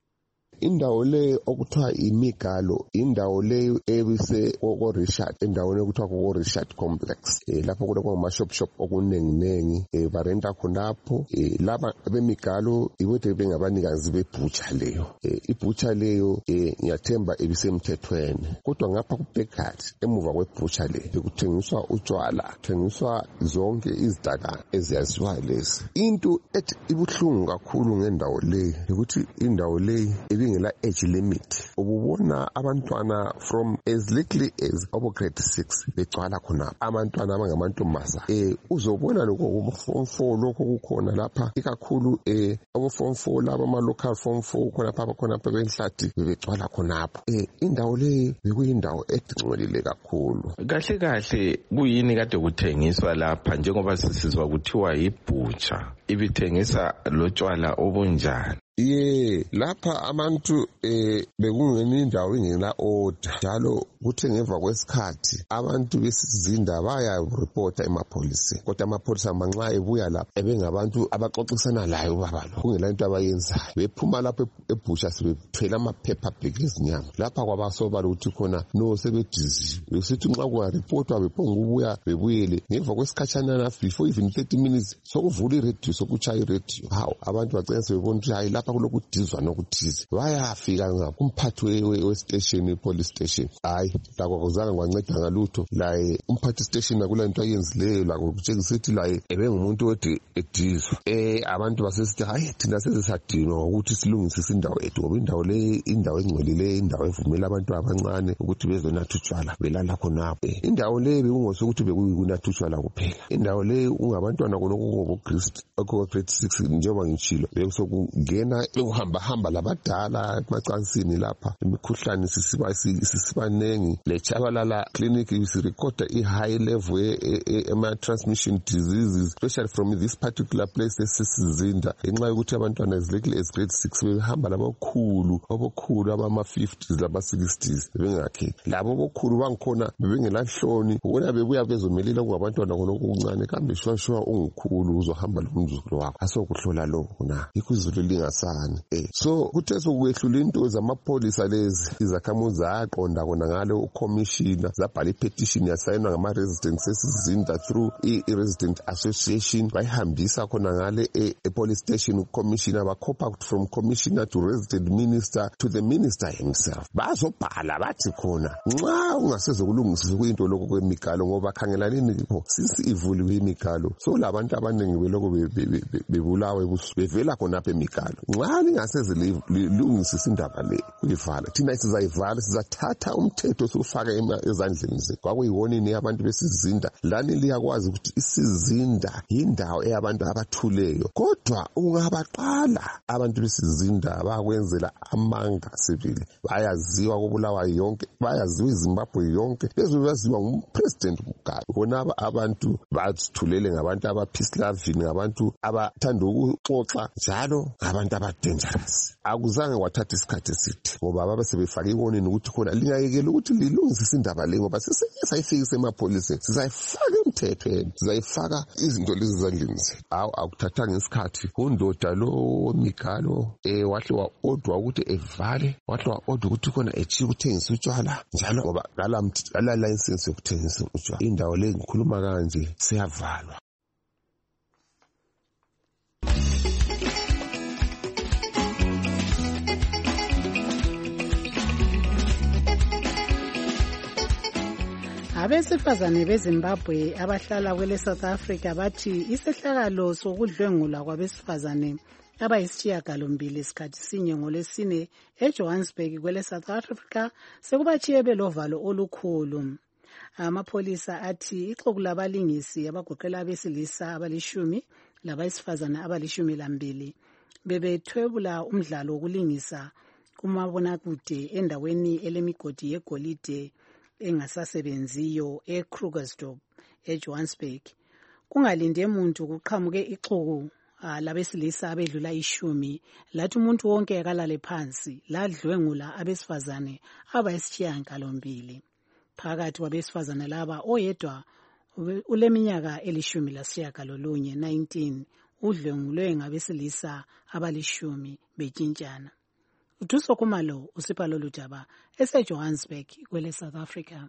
Speaker 10: Indawo le okuthiwa imigalo indawo le ebise oko Richard, endaweni okuthiwa ko Richard Complex. Eh lapho kuloko ama shop shop okunengi nengi eh barenta khonapho. Eh laba bemigalo ibode bengabanikazi bebhutsha leyo. Eh ibhutsha leyo eh ngiyathemba ebisemthethweni. Kodwa ngapha kuBeckert emuva kwebhutsha le bekuthengiswa utshwala, kuthengiswa zonke izidaka eziyaziwa lezi. Into ethi ibuhlungu kakhulu ngendawo le ukuthi indawo le ngela age limit. Ububona abantwana from as little as abo grade six begcwala khona. Abantwana abangamantombazana eh uzobona lokho form four lokho kukhona lapha ikakhulu eh abo form four laba ama local form four khona pha khona pha benhlathi begcwala khonapho. Eh indawo le bekuyindawo egcwelile kakhulu.
Speaker 23: Kahle kahle kuyini kade kuthengiswa lapha njengoba sisizwa kuthiwa ibhutsha ibithengisa lotshwala obunjani?
Speaker 10: Ye lapha abantu eh bekungeni indawo ingena order njalo kuthe ngemva kwesikhathi abantu besizinda baya reporta emapholiseni, kodwa amapholisa manxa ebuya lapha ebengabantu abaxoxisana layo baba lo kungela into abayenzayo, bephuma lapha ebhusha sebethwela amaphepha bheki ezinyama lapha kwabasoba ukuthi khona no sebedizi besithi nxa kungareportwa bephonga ubuya bebuyele ngemva kwesikhatshana na before even thirty minutes sokuvula iradio sokuchaya iradio. Hawo abantu bagcina sebebona ukuthi hayi lapha kulokudizwa nokuthize. Bayafika ngakumphathi we-station police station, hayi lakho kuzange kwanceda ngalutho. Laye umphathi station akula into ayenzileyo lakho kutshengisa ukuthi laye ebengumuntu othi edizwa. Eh abantu basesithi hayi thina sezisadinwa ukuthi silungisise indawo ethu ngoba indawo le indawo engcwelile, indawo evumela abantu abancane ukuthi bezonatha utshwala belala khonapho. Indawo le bekungoso ukuthi bekuyikunatha utshwala kuphela. Indawo le ungabantwana konoko Christ okho grade six njengoba ngitshilo bekusokungena ukuhamba hamba labadala emacansini lapha. Imikhuhlane sisiba sisibanengi lechabalala clinic isirecorda i-high level ema transmission diseases especially from this particular place esisizinda ngenxa yokuthi abantwana ezilekile as grade six behamba labokhulu abokhulu abama fifties laba sixties bengakhe labo bokhulu bangikhona bebengelanhloni ubona bebuya bezomelela kubantwana konke okuncane kambe shwa shwa ungukhulu uzohamba lomntu umzukulu wakho asokuhlola lokho na yikho izulu lingasani eh so kuthe sokwehlula into zamapholisa lezi izakhamuzi zaqonda kona ngale ucommissioner zabhala ipetition yasayinwa ngama residents esizinda through i-resident association bayihambisa khona ngale e-police station ucommissioner bakhopha from commissioner to resident minister to the minister himself bazobhala bathi khona nxa ungaseze kulungisisa kuyinto lokho kwemikalo ngoba khangelanini lapho since ivuliwe imikalo so labantu abaningi beloko bebulawe bevela khona apha emikalo nxa lingaseze lilungisisa indaba le kuyivala thina sizayivala sizathatha umthetho sofaka ezandleni zethu kwakuyiwonini abantu besizinda lani liyakwazi ukuthi isizinda yindawo eyabantu abathuleyo kodwa ungabaqala abantu besizinda bakwenzela amanga sibili bayaziwa kubulawa yonke bayaziwa iZimbabwe yonke bezobaziwa ngumpresident Mugabe bona abantu bathulele ngabantu aba peace loving ngabantu abathanda ukuxoxa njalo ngabantu aba dangerous akuzange kwathatha isikhathi esithi ngoba baba sebefaka iwonini ukuthi khona lingayekela ukuthi lilungisise indaba le ngoba siseyifikise emapholiseni sizayifaka emthethweni sizayifaka izinto lezi zandleni zethu awu akuthathanga isikhathi undoda lo Mikalo eh wahle wa odwa ukuthi evale wahle wa odwa ukuthi khona echi ukuthengisa utshwala njalo ngoba ngala license yokuthengisa utshwala indawo le ngikhuluma kanje siyavalwa.
Speaker 3: Abesifazane beZimbabwe abahlala kwele South Africa bathi isehlakalo sokudlwengula kwabesifazane abayisishiyagalombili isikhathi sinye ngolesine eJohannesburg kwele South Africa sekubachiye belovalo olukhulu. Amapholisa athi ixuku labalingisi abagoqela abesilisa abalishumi labayisifazane abalishumi lambili bebethwebula umdlalo wokulingisa kumabonakude endaweni elemigodi yegolide engasasebenziyo eKrugersdorp eJohannesburg. Kungalinde umuntu kuqhamuke ixuku labesilisa abedlula ishumi lathi umuntu wonke akalale phansi ladlwengula abesifazane abayisishiyagalombili. Phakathi kwabesifazane laba oyedwa uleminyaka elishumi lasishiyagalolunye nineteen udlwengulwe ngabesilisa abalishumi betshintshana. Uduso Kumalo usipha lolu daba eseJohannesburg kwele South Africa.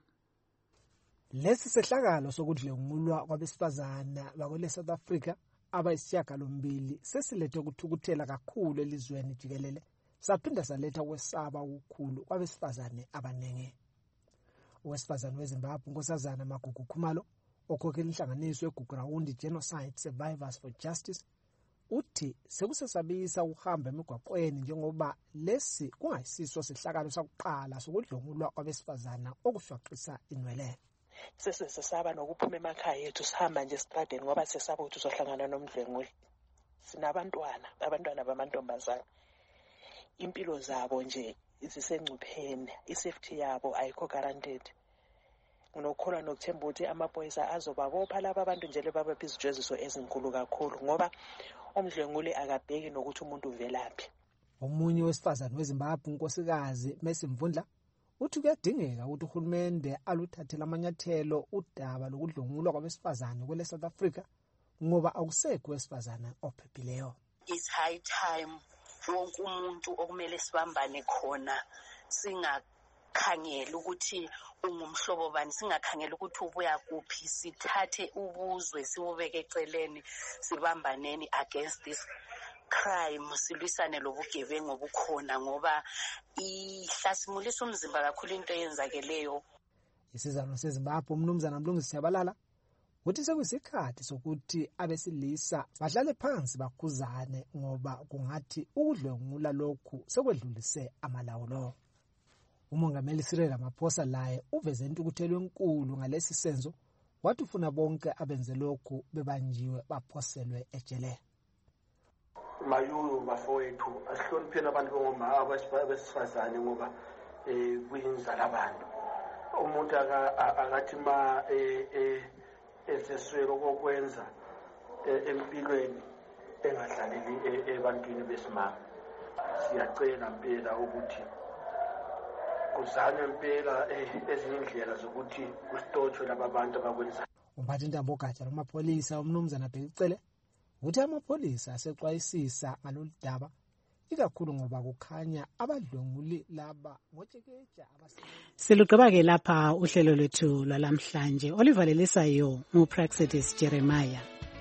Speaker 14: Lesi sehlakalo sokudlwengulwa kwabesifazana bakwele South Africa abayisishiyagalombili sesilethe ukuthukuthela kakhulu elizweni jikelele saphinda saletha ukwesaba okukhulu kwabesifazane abaningi. Owesifazane weZimbabwe uNkosazana Magugu Khumalo okhokhela inhlanganiso yeGugurawundi Genocide Survivors for Justice uthi sekusesabisa ukuhamba emigwaqweni njengoba lesi kungayisiso sehlakalo sakuqala sokudlwengulwa kwabesifazana okushwaqisa inwele.
Speaker 15: Sesesaba nokuphuma emakhaya ethu sihamba nje estradeni ngoba sesaba ukuthi uzohlangana nomdlwenguli. Sinabantwana abantwana bamantombazana impilo zabo nje zisengcupheni isafety yabo ayikho guaranteed. Nginokholwa nokuthemba ukuthi amaphoyisa azobabopha laba abantu nje lebabapha izijeziso ezinkulu kakhulu ngoba umdlwenguli akabheki nokuthi umuntu uvelaphi.
Speaker 14: Omunye wesifazane weZimbabwe unkosikazi Mercy Mvundla uthi kuyadingeka ukuthi uhulumende aluthathele amanyathelo udaba lokudlwengulwa kwabesifazane kwele South Africa ngoba akusekho wesifazane ophephileyo.
Speaker 16: It's high time wonke umuntu okumele sibambane khona singakhangela ukuthi ungumhlobo bani singakhangela ukuthi ubuya kuphi sithathe ubuzwe sibubeke eceleni sibambaneni against this crime silwisane lobugebengu obukhona ngoba ihlasimulisa umzimba kakhulu into eyenzakeleyo.
Speaker 14: Isizalo seZimbabwe umnumzana Mlungisi Siyabalala uthi sekuyisikhathi sokuthi abesilisa bahlale phansi bakhuzane ngoba kungathi ukudlwengula lokhu sekwedlulise amalawulo. Umongameli Cyril Ramaphosa laye uveze intukuthelo enkulu ngalesi senzo wathi ufuna bonke abenze lokhu bebanjiwe baphoselwe ejele.
Speaker 17: Mayuyo bafowethu asihlonipheni abantu bongoma abesifazane ngoba eh kuyinzala abantu. Umuntu akathi ma eh eseswelo kokwenza empilweni engadlaleli ebantwini besimama. Siyacela impela ukuthi kuzanywe impela ezinye indlela zokuthi kusitotshwe laba bantu abakwenza.
Speaker 14: Umphathi intambo gatsha lomapholisa umnumzana Bhekicele ukuthi amapholisa aseqwayisisa ngalolu daba ikakhulu ngoba kukhanya abadlwenguli laba ngotshekeja.
Speaker 3: Silugqiba-ke lapha uhlelo lwethu lwalamhlanje. Olivalelisayo nguPraxidis Jeremiah.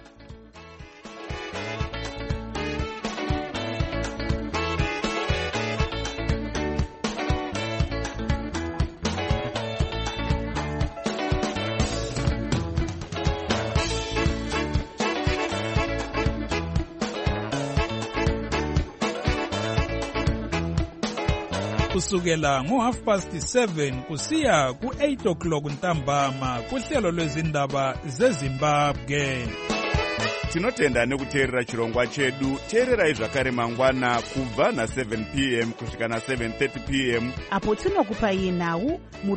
Speaker 2: Kusukela ngo half past seven kusiya ku eight o'clock ntambama kuhlelo lwezindaba zeZimbabwe.
Speaker 4: Tinotenda nekuteerera chirongwa chedu. Teererai zvakare mangwana kubva na seven p m kusvika na seven thirty p m
Speaker 5: apo tinokupai nhau